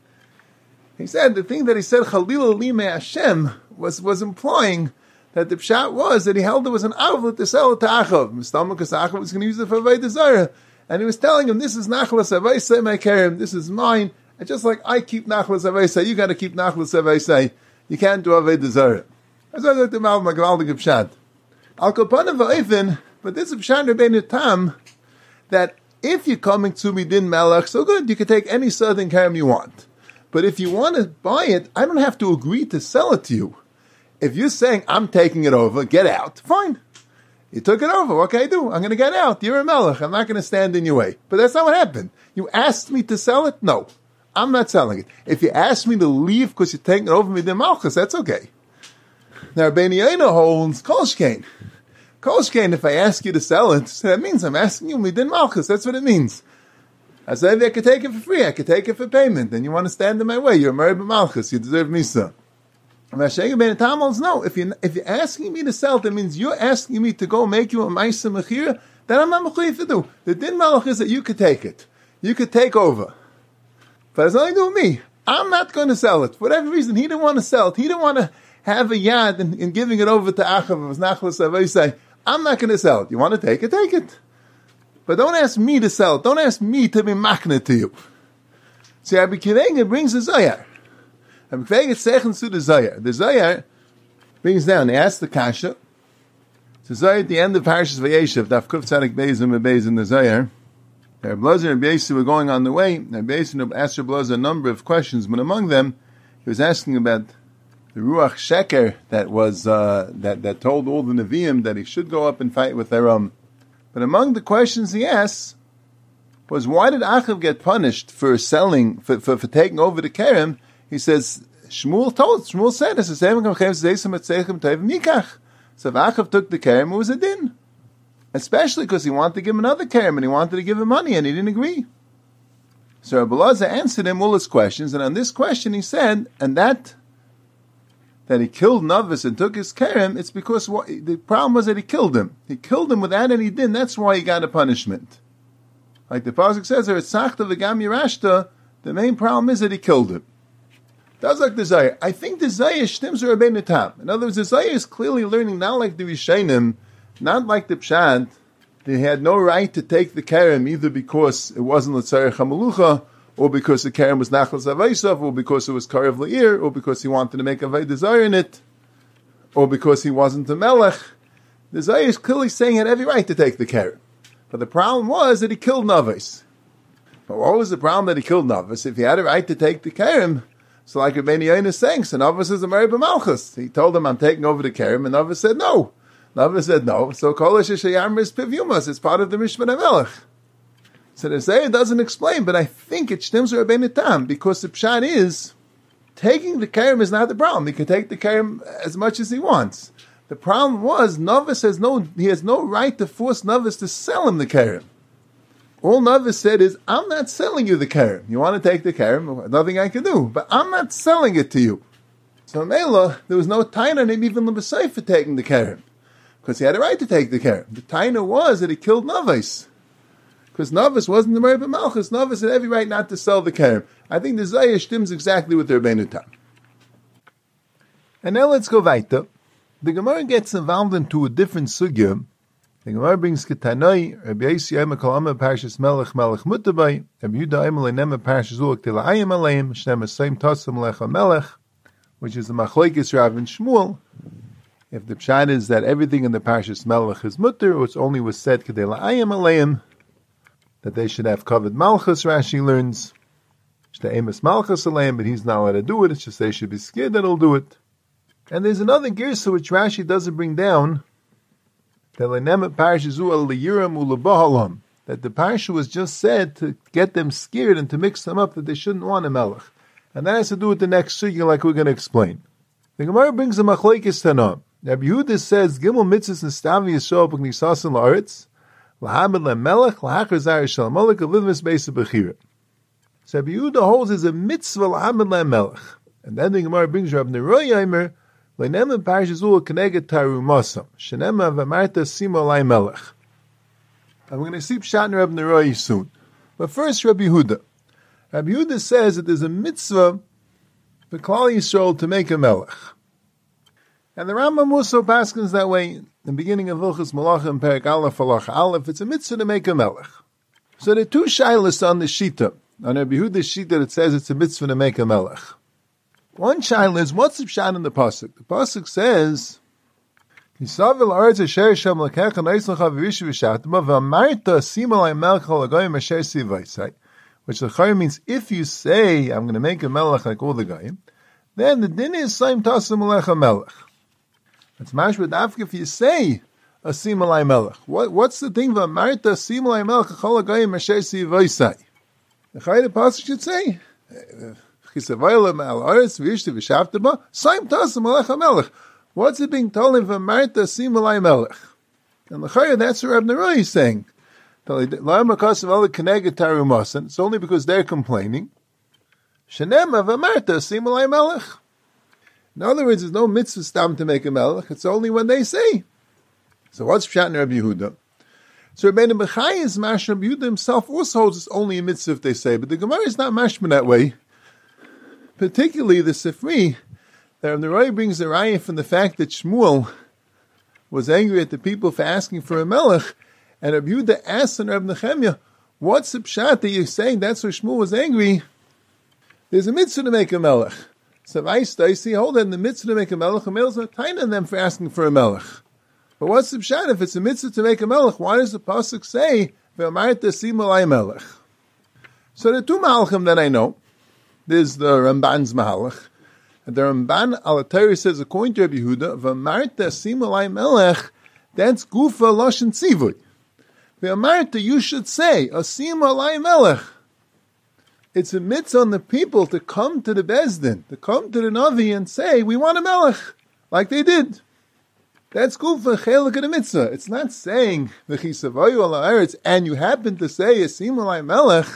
He said, the thing that he said, Chalil Li Me Hashem, was implying that the pshat was that he held there was an avlet to sell it to Achav. Mistamah, because Achav was going to use it for Avei Zara. And he was telling him, this is nachlas avaisai, my kerem, this is mine. And just like I keep nachlas avaisai, you got to keep nachlas avaisai. You can't do Avei Zara. That's why I like the Malv Magvaldik pshat. Al Kopana Va'ifin, but this is pshat Rebbeinu Tam, that if you're coming to Midin Melech, so good, you can take any southern kerem you want. But if you want to buy it, I don't have to agree to sell it to you. If you're saying, I'm taking it over, get out, fine. You took it over, what can I do? I'm going to get out. You're a melech. I'm not going to stand in your way. But that's not what happened. You asked me to sell it? No. I'm not selling it. If you asked me to leave because you're taking it over me, then malchus, that's okay. Now, Beni Yaina holds Kolshkein. Kolshkein, if I ask you to sell it, so that means I'm asking you midin malchus. That's what it means. I said, I could take it for free. I could take it for payment. And you want to stand in my way. You're a Merib Malchus. You deserve Misa. Mashiach ben Tamals, no. If you're asking me to sell, that means you're asking me to go make you a Maisa Mechira, then I'm not mechuyev to do. The din malach is that you could take it. You could take over. But it's nothing to do with me. I'm not going to sell it. For whatever reason, he didn't want to sell it. He didn't want to have a yad in giving it over to Achav. It was nachlas avaisai. I'm not going to sell it. You want to take it? Take it. But don't ask me to sell it. Don't ask me to be machna to you. See, Rabbi Kivenga brings a Zayar. Rabbi Kivenga sechens to the Zayar. The Zayar brings down, he asks the Kasha. The Zayar at the end of Parashas Vayeshev, Daf Kuf Tzadik Beis in the Zayar. Rabbi Blazer and Rabbi Yossi were going on the way. Rabbi Yossi asked Rabbi Blazer a number of questions, but among them, he was asking about the Ruach Sheker that was, that told all the Nevi'im that he should go up and fight with Aram. But among the questions he asked was, why did Achav get punished for selling, for taking over the Kerem? He says, Shmuel said, so if Achav took the Kerem, it was a din. Especially because he wanted to give him another Kerem, and he wanted to give him money, and he didn't agree. So Rabbi Elazar answered him all his questions, and on this question he said, and that he killed Navis and took his Kerem, it's because the problem was that he killed him. He killed him without any din, that's why he got a punishment. Like the Pasuk says there, Tzachta v'gam yirashta, the main problem is that he killed him. That's like the Zayah. I think the Zayah shtims are Rebbeinu Tam. In other words, the Zayah is clearly learning not like the Rishonim, not like the Pshat. They had no right to take the Kerem either because it wasn't L'tzarech HaMelucha, or because the Kerem was Nachlas Aveisav, or because it was Karev Le'ir, or because he wanted to make a Vei Desire in it, or because he wasn't a Melech. The Zayah is clearly saying he had every right to take the Kerem. But the problem was that he killed Navis. But what was the problem that he killed Navis? If he had a right to take the Kerem, so like Rabbeinu Yoina is saying, so Navis is a Merib Malchus. He told him, I'm taking over the Kerem, and Navis said no. Navis said no, so Kolish Shayamr is Pivyumas, it's part of the Mishpat HaMelech. So the Zayah doesn't explain, but I think it stems from Rebbeinu Tam, because the Pshat is, taking the Kerem is not the problem. He can take the Kerem as much as he wants. The problem was, Navis he has no right to force Navis to sell him the Kerem. All Navis said is, I'm not selling you the Kerem. You want to take the Kerem? Nothing I can do, but I'm not selling it to you. So Mela, there was no taina on him even l'basayf for taking the Kerem, because he had a right to take the Kerem. The taina was that he killed Navis. Because Navis wasn't the Merib Malchus. Navis had every right not to sell the Kerem. I think the Zayah stems exactly with the Rebbeinu Tam. And now let's go weiter. The Gemara gets involved into a different sugya The Gemara brings Ketanoi, Rabbi Yossi Yom Kol Amma Parshas Melech Melech Mutabai, Rabbi Yehuda Omer Lenema Parshas Uluk Tilayim Aleim, Shnema Same Tosam Lecha Melech, which is the Machlokes Rav and Shmuel. If the pshat is that everything in the Parshas Melech is mutter, or it's only was said Kedelayim Aleim, that they should have covered Malchus, Rashi learns, Shte'emes Malchus Aleim, but he's not allowed to do it, it's just they should be scared that he'll do it. And there's another girsa which Rashi doesn't bring down, that the parsha was just said to get them scared and to mix them up, that they shouldn't want a melech. And that has to do with the next sugya, like we're going to explain. The Gemara brings a machlokes Tana. Rabbi Yehuda says, Gimel mitzvahs nestavi yisrael b'knisasan la'aretz, l'hamid le'melech, l'hachar zayir shel melech, l'vidmas beis b'chira. So Rabbi Yehuda holds is a mitzvah l'hamid le'melech. And then the Gemara brings Rabbi Neroy Yomer, L'nemen parshas ul k'neged tarumasam, shenema v'amarta simo lai melech. And we're going to see Pshat and Rabbi Neroy soon. But first, Rabbi Yehuda. Rabbi Yehuda says that there's a mitzvah for Klal Yisrael to make a melech. And the Rambam also paskins that way in the beginning of Hilchos Malachim, Perek Aleph, Halach Aleph, it's a mitzvah to make a melech. So there are two shilas on the Shita. On Rabbi Yehuda's Shita, it says it's a mitzvah to make a melech. One shaila is, what's the pshat in the pasuk? The pasuk says, "Kisavil aretz asher shem lekecha neislacha v'rishu v'shatma v'amarta simalei melech ha'lagoyim asher sivaisai," which the Chayim means, if you say, I'm going to make a melech like all the goyim, then the din is saim tasim alecha melech. It's mashma dafka if you say a simalei melech. What's the thing v'amarta simalei melech ha'lagoyim asher sivaisai? The Chayim pasuk should say, what's it being told him from Marta Simalai Melech? And the Chayah, that's what Rabbi Neroy is saying. It's only because they're complaining. In other words, there's no mitzvah stam to make a melech. It's only when they say. So what's Pshat in Rabbi Yehuda? So Rabbi Bechai's Mash Rabbi Yehuda himself also holds it's only a mitzvah if they say, but the Gemara is not mashma that way. Particularly the Sifri, that Rabbi Neroy brings a raya from the fact that Shmuel was angry at the people for asking for a melech, and Rabbi Yehuda asked Rabbi Nechemia, what's the pshat that you're saying that's why Shmuel was angry? There's a mitzvah to make a melech. So Vaisdaisi hold that in the mitzvah to make a melech, a melech is not tied on them for asking for a melech. But what's the pshat? If it's a mitzvah to make a melech, why does the pasuk say, V'amarta simalai melech? So there are two malachim that I know. There's the Ramban's Mahalach. And the Ramban al-Atari says, according to Rabbi Yehuda, V'amarta simalai melech, that's gufa loshen tzivui. V'amarta, you should say, a simalai melech. It's a mitzvah on the people to come to the Bezdin, to come to the Navi and say, we want a melech, like they did. That's gufa chelik of the mitzvah. It's not saying, V'chisavayu ala eretz, and you happen to say a simalai melech,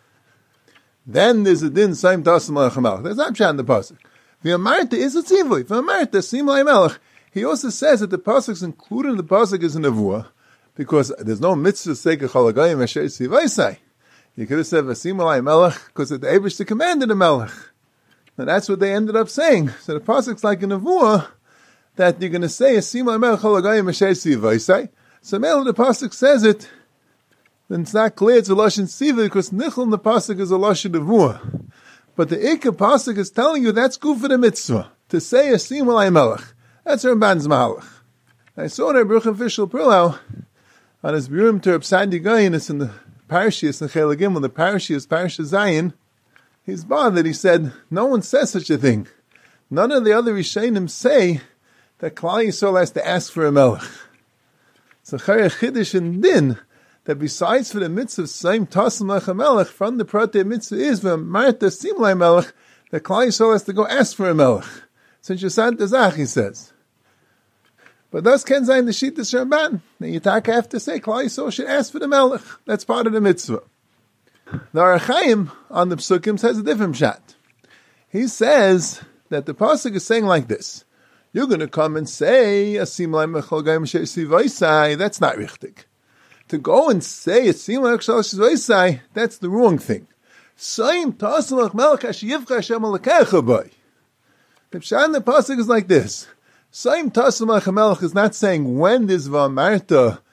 then there's a din saim tasim alecha melech. There's not pshat in the pasuk. V'amarta is a tzivui. V'amarta simlai melech. He also says that the pasuk's included in the pasuk is a nevuah, because there's no mitzvah to say kechalagayim asher sivaisai. You could have said v'simlai melech because the Eibushter commanded a melech, and that's what they ended up saying. So the pasuk's like a nevuah that you're going to say a simlai melech kechalagayim asher sivaisai. So the pasuk says it. Then it's not clear it's a Lashon Siva because Nichel in the Pasuk is a Lashon Nevuah. But the Ikka Pasuk is telling you that's good for the mitzvah, to say a Simalai Melech. That's Ramban's Mahalach. I saw in Baruch Official Prillau, on his Biurim to Sadi Gayin, it's in the Parashiyas, in Chel Gimel, the Parashiyas, Parashas Zayin, he's bothered, he said, no one says such a thing. None of the other Rishonim say that Klal Yisrael has to ask for a Melech. So Chayah Chiddush and Din, that besides for the mitzvah of Saim Tasim Lecha Melech, from the Pratei mitzvah is V'amarta Simlai Melech, that Klal Yisrael has to go ask for a Melech. Since Yisad Tazach, he says. But thus Ken Zayin the Shittas Ramban. Then you have to say Klal Yisrael should ask for the Melech. That's part of the mitzvah. The Orach Chaim on the Psukim says a different shot. He says that the pasuk is saying like this: you're going to come and say Asimlai Mechal Gayim Asher Sivaisai. That's not richtig. To go and say Asimlai Mechal Asher Sivaisai, that's the wrong thing. Saim Tasim Melech Hashiyivcha Hashem Alekecha Bay. The pshat in the pasuk is like this: Saim Tasim Melech is not saying when there's V'amarta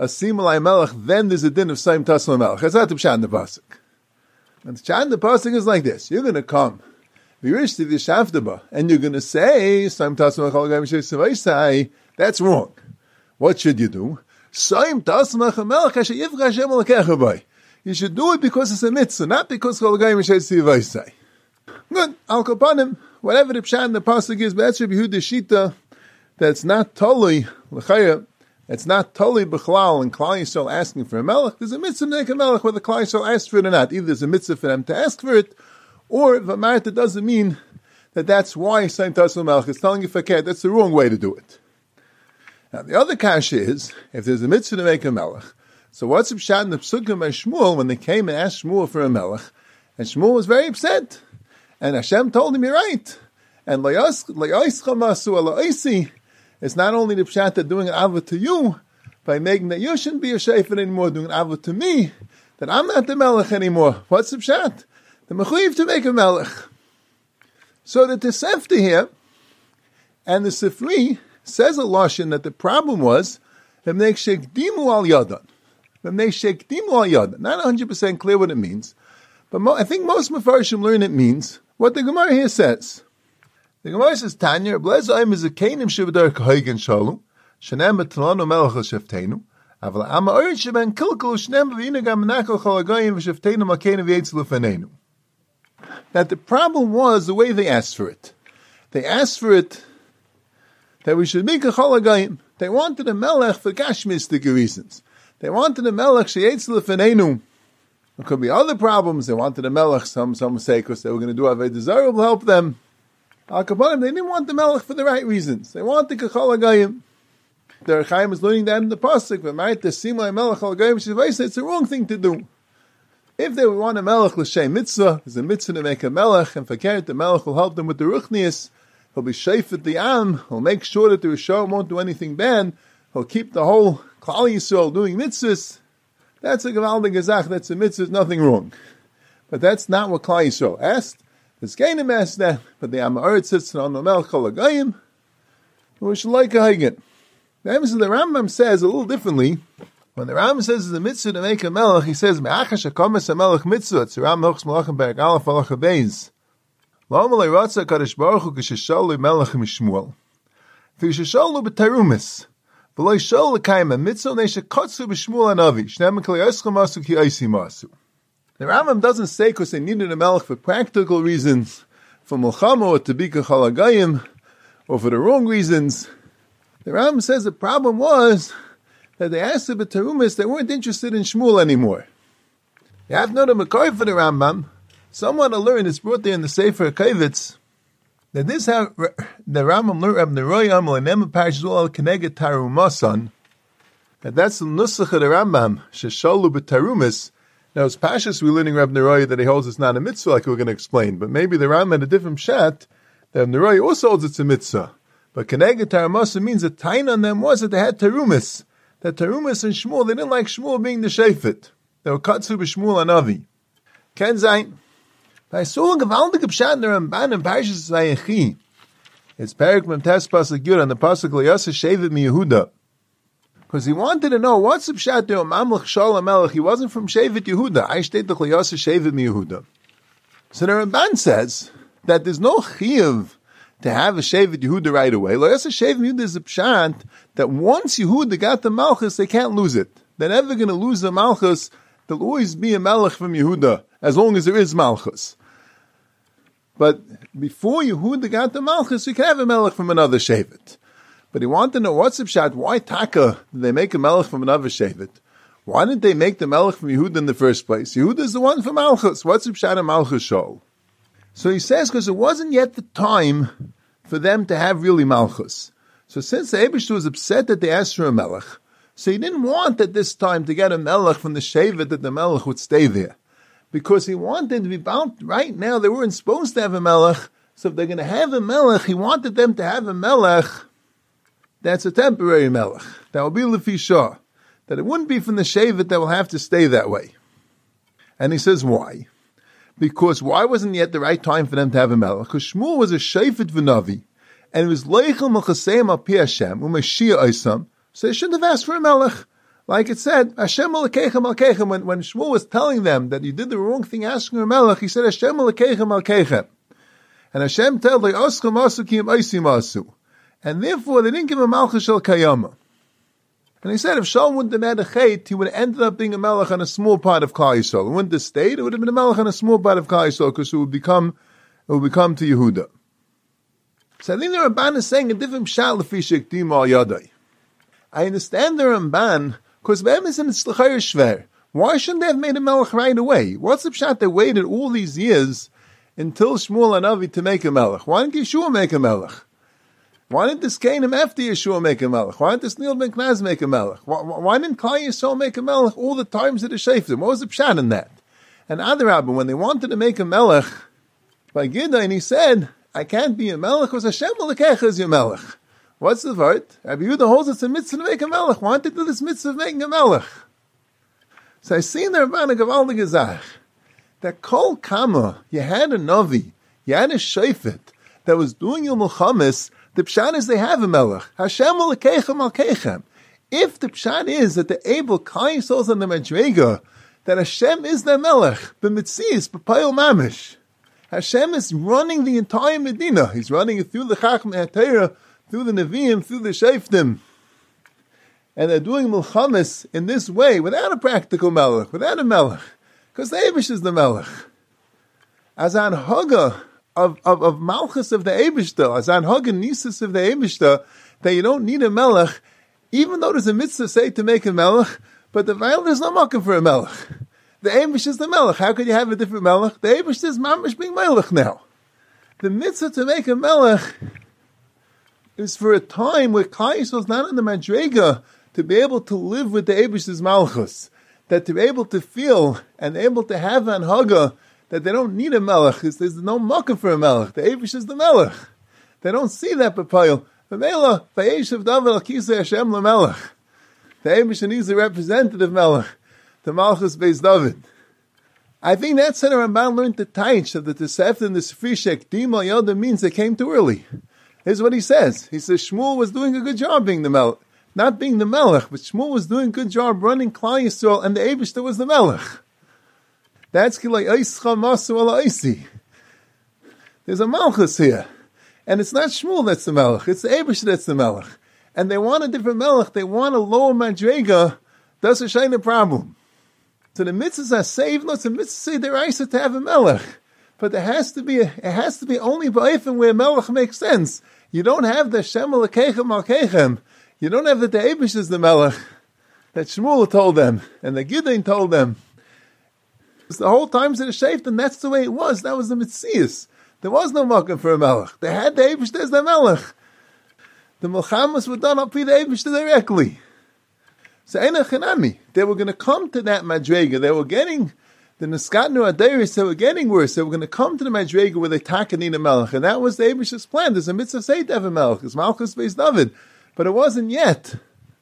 Asimalai Melech, then there's a din of Saim Tasma Melech. That's not the Pshat in the Pasuk. And the Pshat in the Pasuk is like this. You're going to come, and you're going to say, Saim Tasma Melech, that's wrong. What should you do? Saim Tasma Melech, you should do it because it's a mitzvah, not because good. Al Kapanim, whatever the Pshat in the Pasuk is, but that's Rabbi Yehuda Shita, that's not totally l'chaya. It's not totally b'chlal and Klal Yisrael asking for a melech. There's a mitzvah to make a melech whether Klal Yisrael asks for it or not. Either there's a mitzvah for them to ask for it, or if Amarta doesn't mean that that's why Saim Tasma Melech is telling you fakir. That's the wrong way to do it. Now the other kasha is, if there's a mitzvah to make a melech, so what's the pshat in the psukim by Shmuel when they came and asked Shmuel for a melech, and Shmuel was very upset, and Hashem told him, you're right. And it's not only the pshat that doing an avot to you, by making that you shouldn't be a shayfet anymore, doing an avot to me, that I'm not the melech anymore. What's the pshat? The mechuyev to make a melech. So the Tosefta here, and the Sifri, says a lashon that the problem was, not 100% clear what it means, but I think most Mefarshim learn it means what the Gemara here says. The Gemara says, Tanya, Blezayim is a kainim shivadar kahagen shalu, shenem betalanu melech sheftenu, aval ama orin sheben kilkul shenem v'inagam menachal chalagayim v'sheftenu makenu v'yetz lefenenu. That the problem was the way they asked for it. They asked for it that we should make a chalagayim. They wanted a melech for gashmistic reasons. They wanted a melech sheyetz lefenenu. There could be other problems. They wanted a melech, some say, because they were going to do Avodah Zarah will help them. Al Kapanim, they didn't want the melech for the right reasons. They wanted Kachal Agayim. The Rechaim is learning that in the Pasuk, it's the wrong thing to do. If they want a melech l'shem mitzvah, there's a mitzvah to make a melech, and fakir, the melech will help them with the ruchnius. He'll be sheifet the am. He'll make sure that the Rishon won't do anything bad. He'll keep the whole Klal Yisrael doing mitzvahs. That's a Gavaldig Gezach, that's a mitzvah, nothing wrong. But that's not what Klal Yisrael asked. The Skainim asked that, but the Amarit sits on the Melech Cholagayim, we should like a Hagen. The Rambam says a little differently. When the Rambam says it's a mitzvah to make a Melech, he says, Me'achash HaKomes HaMelech Mitzvah, it's Ram Melch's Melechim Berg Aleph Alach HaBeis. La'omalei Ratza Kadosh Baruch Hu K'shesholu Melech Mishmuel. V'yishesholu B'tarumis. V'loi Shol L'kayim HaMitzvah Ne'shekotzu B'Shmuel HaNavi. Shneim K'li Yoschem Masu Ki Oisi Masu. The Rambam doesn't say because they needed a melech for practical reasons, for Milchama or to be Kachal Agayim, or for the wrong reasons. The Rambam says the problem was that they asked the B'tarumis, they weren't interested in Shmuel anymore. You have to know the Makar for the Rambam. Someone to learn, it's brought there in the Sefer Kavitz, that this how the Rambam learned Reb Neroy Amal and Nema Parashas Al Keneged Tarumasan, that's the Nusach of the Rambam, Shesholu B'tarumis. Now, it's Pashas we're learning Reb Neroy that he holds it's not a mitzvah like we're going to explain, but maybe the Rambam had a different pshat, that Reb Neroy also holds it's a mitzvah. But Keneged Tarumasan means the tain on them was that they had Tarumis. That Tarumis and Shmuel, they didn't like Shmuel being the Shefet. They were Katsu b'Shmuel Anavi. Ken Zayin. I saw a gewaltige pshat in the Ramban in Parashas Vayechi. It's Perik Memtes Pasuk Yud on the Pasuk L'Yasa Shevet Mi Yehuda. Because he wanted to know what's the pshat there, Mamlech Shalom Melech. He wasn't from Shevet Yehuda. I state the L'Yasa Shevet Mi Yehuda. So the Ramban says that there's no chiyuv to have a Shevet Yehuda right away. L'Yasa Shevet Mi Yehuda is a pshat that once Yehuda got the Malchus, they can't lose it. They're never going to lose the Malchus. There'll always be a Melech from Yehuda, as long as there is Malchus. But before Yehuda got the Malchus, you can have a Melech from another Shevet. But he wanted to know what's the pshat, why Taka did they make a Melech from another Shevet? Why didn't they make the Melech from Yehuda in the first place? Yehuda is the one for Malchus. What's the pshat of Malchus Shol? So he says, because it wasn't yet the time for them to have really Malchus. So since the Eibishter was upset that they asked for a Melech, so he didn't want at this time to get a Melech from the Shevet that the Melech would stay there. Because he wanted to be bound, right now they weren't supposed to have a Melech, so if they're going to have a Melech, he wanted them to have a Melech that's a temporary Melech. That will be Lefi Shah. That it wouldn't be from the Shevet that will have to stay that way. And he says, why? Because why wasn't yet the right time for them to have a Melech? Because Shmuel was a Shevet V'Navi, and it was Leichel Mechaseim Al Pi Hashem, U'Mashiach Oisam, so they shouldn't have asked for a Melech. Like it said, Hashem Elokeichem Malkeichem, when Shmuel was telling them that you did the wrong thing asking a melech, he said, Hashem Elokeichem Malkeichem. And Hashem told them, Oschem Asu Ki Im Oisim Asu. And therefore, they didn't give him Malchus Shel Kayama. And he said, if Shaul wouldn't have had a chait, he would have ended up being a melech on a small part of Klal Yisrael. He wouldn't have stayed, it would have been a melech on a small part of Klal Yisrael, because it would become to Yehuda. So I think the Ramban is saying a different shal lefi shekdim al yadai. I understand the Ramban, because Be'emes it's l'chayr shver. Why shouldn't they have made a melech right away? What's the pshat they waited all these years until Shmuel and Avi to make a melech? Why didn't Yeshua make a melech? Why didn't this Canaan after Yeshua make a melech? Why didn't this Neil ben Knaz make a melech? Why didn't Klal Yisrael make a melech all the times that it shafted? What was the pshat in that? And Adarabba, when they wanted to make a melech by Gideon, he said, I can't be a melech because Hashem Elokecha is your melech. What's the word? Rabbi Yehuda holds it's a mitzvah to make a melech. Why don't they do this mitzvah of making a melech? So I see in the Ramban Gavaldig Gezach that Kol Kama, you had a Navi, you had a Shofet that was doing your Milchamis. The pshat is they have a melech. Hashem Elokeichem Malkeichem. If the pshat is that the able Klal Yisrael on the Madrega, that Hashem is their melech, b'mitzias, b'payil mamish. Hashem is running the entire Medina. He's running it through the Chachmei HaTorah, through the Nevi'im, through the Shoftim. And they're doing Milchamis in this way, without a practical melech, without a melech. Because the Eibush is the melech. As an Haga of Malchus of the Eibishter, as an Haga Nisus of the Eibishter, that you don't need a melech, even though there's a mitzvah say to make a melech, but the Veil is not making for a melech. The Eibush is the melech. How could you have a different melech? The Eibush is mamish being melech now. The mitzvah to make a melech is for a time where Klal Yisrael is not in the Madrega to be able to live with the Eibush's malchus, that to be able to feel and able to have an haga that they don't need a melech. There's no makkah for a melech. The Eibush is the melech. They don't see that b'payil. V'meila v'yeshiv David al kisei Hashem l'melech. The Eibush needs a representative melech. The malchus beis David. I think that's how the Ramban learned the taich of the Tosefta and the Sefri Shekdim al Yoda means they came too early. Here's what he says. He says Shmuel was doing a good job being the melech. Not being the melech, but Shmuel was doing a good job running Klal Yisrael, and the Eibush was the melech. That's kilay Eischa Masu ala Eisi. There's a malchus here. And it's not Shmuel that's the melech, it's the Eibush that's the melech. And they want a different melech, they want a lower madrega, that's a shayna problem. So the mitzvahs are saved, no, it's a mitzvah deraisa to have a melech. But it has to be only ba'ifim where melech makes sense. You don't have the Shem Elokeichem Malkeichem. You don't have that the Eibush is the melech that Shmuel told them and the Gideon told them. It's the whole times of the Shafet, and that's the way it was. That was the Mitzias. There was no makom for a melech. They had the Eibush as the melech. The Milchamas were done up to the Eibush directly. So Eina Chinami, they were going to come to that Madrega. They were getting the Neskatnu Adeiris. They were getting worse. They were going to come to the Madrega where they takanina melech, and that was the Eibush's plan. There's a mitzvah say to have a melech. It's Malchus beis David. But it wasn't yet.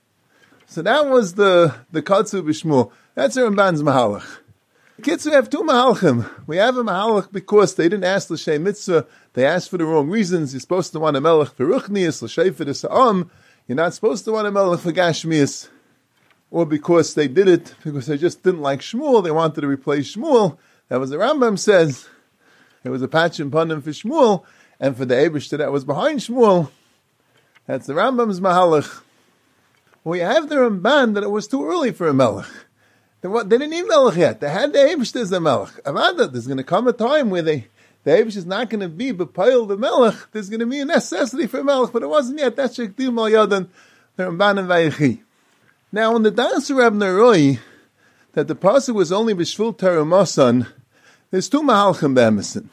So that was the Katsu B'Shmuel. That's the Ramban's Mahalach. Kids, we have two Mahalchim. We have a Mahalach because they didn't ask L'Shem Mitzvah. They asked for the wrong reasons. You're supposed to want a Melech for Ruchnias, L'Shem for the Sa'am. You're not supposed to want a Melech for Gashmias. Or because they did it, because they just didn't like Shmuel, they wanted to replace Shmuel. That was the Rambam says. It was a patch and panim for Shmuel, and for the Eibush that was behind Shmuel. That's the Rambam's Mahalach. We have the Ramban that it was too early for a Melech. They didn't need Melech yet. They had the Eibush as the Melech. Avada, there's going to come a time where the Eibush is not going to be B'Payil the Melech. There's going to be a necessity for a Melech, but it wasn't yet. That's Shekdim al Yadan, the Ramban and Vayechi. Now, in the Das Rab Neroi, that the pasuk was only B'Shvil Terumasan, there's two Mahalchim B'Emerson.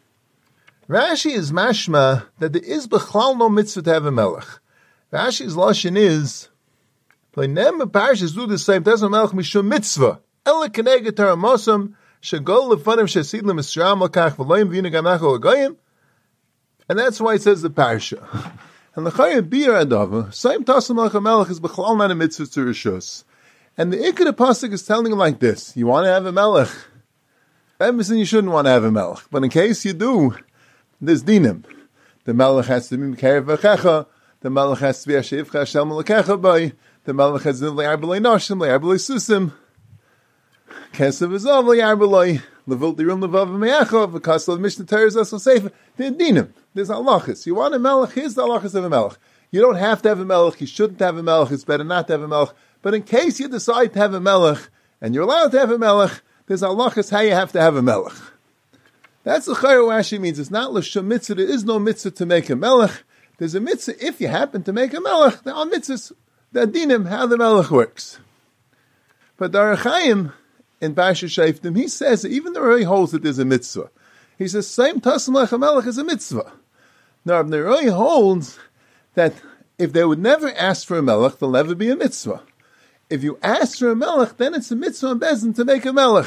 Rashi is mashma that there is b'chlal no mitzvah to have a melech. Rashi's lashon is, "Leinem parashas do the same. There's no melech mishum mitzvah. Ela keneged taramasam shagol lefanim shesid lemisram lakach v'loim v'yinu gamnacho l'goyim." And that's why it says the parasha. And the chayim bir adava same tasam melech melech is b'chlal not a mitzvah to rishus. And the ikar pasuk is telling him like this: you want to have a melech. Emerson, you shouldn't want to have a melech, but in case you do. There's dinim. The melech has to be mekarev v'checha. The melech has to be ashivcha Hashem l'kecha by. The Melech has the Le'ar B'loi Noshim, Le'ar B'loi Susim, Kesav Azov, Le'ar B'loi, Levult Dirum Levav Me'achov, V'kasel Mishnah Teres Asal Sefer. They're dinim. There's halachas. You want a melech, here's the halachas of a melech. You don't have to have a melech, you shouldn't have a melech, it's better not to have a melech. But in case you decide to have a melech, and you're allowed to have a melech, there's halachas how you have to have a melech. That's the Chayr Rashi means. It's not l'shum mitzvah. There is no mitzvah to make a melech. There's a mitzvah if you happen to make a melech. There are mitzvahs, the dinim, how the melech works. But the Orach Chaim in Parsha Shoftim, he says that even though he holds that there's a mitzvah, he says same tassim lecha melech is a mitzvah. Now, the Neroi holds that if they would never ask for a melech, there'll never be a mitzvah. If you ask for a melech, then it's a mitzvah and bezin to make a melech.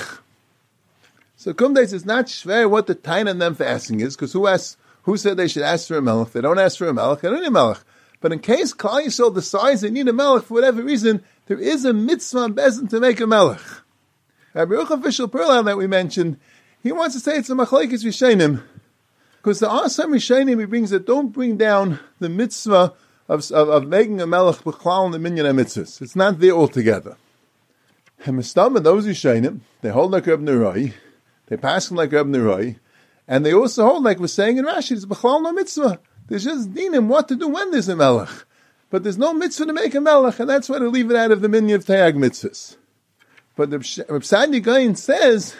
So Kumdeis is not schwer what the tain on them for asking is, because who said they should ask for a melech? If they don't ask for a melech, they don't need a melech. But in case Klal Yisrael decides they need a melech for whatever reason, there is a mitzvah and bezin to make a melech. Rabbi Yerucham Fishel Perlal that we mentioned, he wants to say it's a machlekes rishonim, because there are some rishonim he brings that don't bring down the mitzvah of making a melech b'chlal in the minyan mitzvahs. It's not there altogether. And Mistam, those rishonim, they hold like Reb Neroi, they pass him like Reb Neroi, and they also hold like we're saying in Rashi, it's b'chlal no mitzvah. There's just dinim what to do when there's a melech, but there's no mitzvah to make a melech, and that's why they leave it out of the minyan of Tayag mitzvahs. But the Reb Sadi Gaon says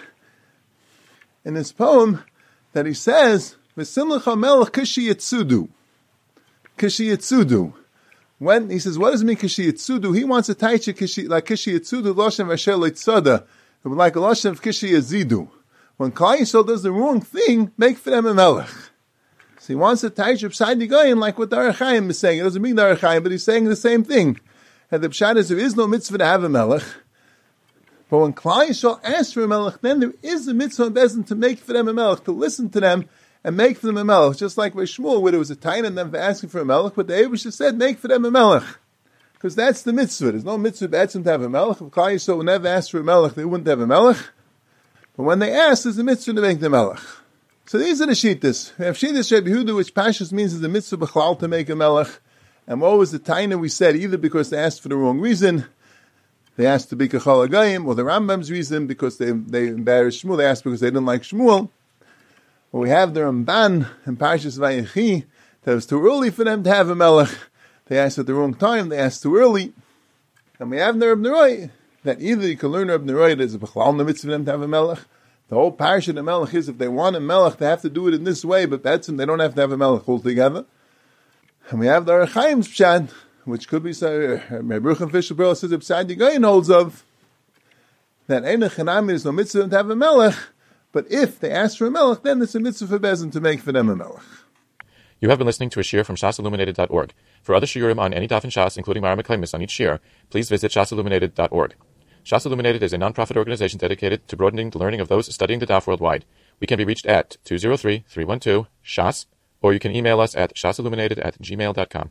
in his poem that he says, "V'simlecha melech kishi yitzudu." Kishi yitzudu. When he says, what does it mean kishi yitzudu? He wants a taicha kishi like kishi yitzudu loshem v'asher leitzada, like a loshem of kishi yazidu. When Klal Yisrael does the wrong thing, make for them a melech. So he wants a taicha Reb Sadi Gaon like what the Orach Chaim is saying. It doesn't mean the Orach Chaim, but he's saying the same thing. And the pshat is there is no mitzvah to have a melech. But when Klal Yisrael asks for a melech, then there is a mitzvah and bezin to make for them a melech, to listen to them and make for them a melech. Just like by Shmuel, where there was a tain in them for asking for a melech, but the Eibush said, make for them a melech. Because that's the mitzvah. There's no mitzvah to have a melech. If Klal Yisrael would never ask for a melech, they wouldn't have a melech. But when they ask, there's a mitzvah to make the melech. So these are the shittas. We have shittas Rebbe Yehuda, which Pashas means is the mitzvah b'chlal to make a melech. And what was the taina we said? Either because they asked for the wrong reason, they asked to be Kachal Agayim, or the Rambam's reason, because they embarrassed Shmuel, they asked because they didn't like Shmuel. Or we have the Ramban in Parshas Vayechi, that it was too early for them to have a melech. They asked at the wrong time, they asked too early. And we have the Reb Neroi, that either you can learn Reb Neroi, that there's a B'chlal mitzvah for them to have a melech. The whole parasha of the melech is if they want a melech, they have to do it in this way, but that's they don't have to have a melech altogether. And we have the Orach Chaim's pshat, which could be Rabbi Yerucham Fishel Perlal says Reb Sadi Gaon holds of that Ein Chanami is no mitzvah to have a melech, but if they ask for a melech, then it's a mitzvah for bezin to make for them a melech. You have been listening to a shiur from shasilluminated.org. For other shiurim on any daf in Shas, including Mara Meklemis on each shiur, please visit shasilluminated.org. Shas Illuminated is a non-profit organization dedicated to broadening the learning of those studying the daf worldwide. We can be reached at 203-312-SHAS, or you can email us at shasilluminated@gmail.com.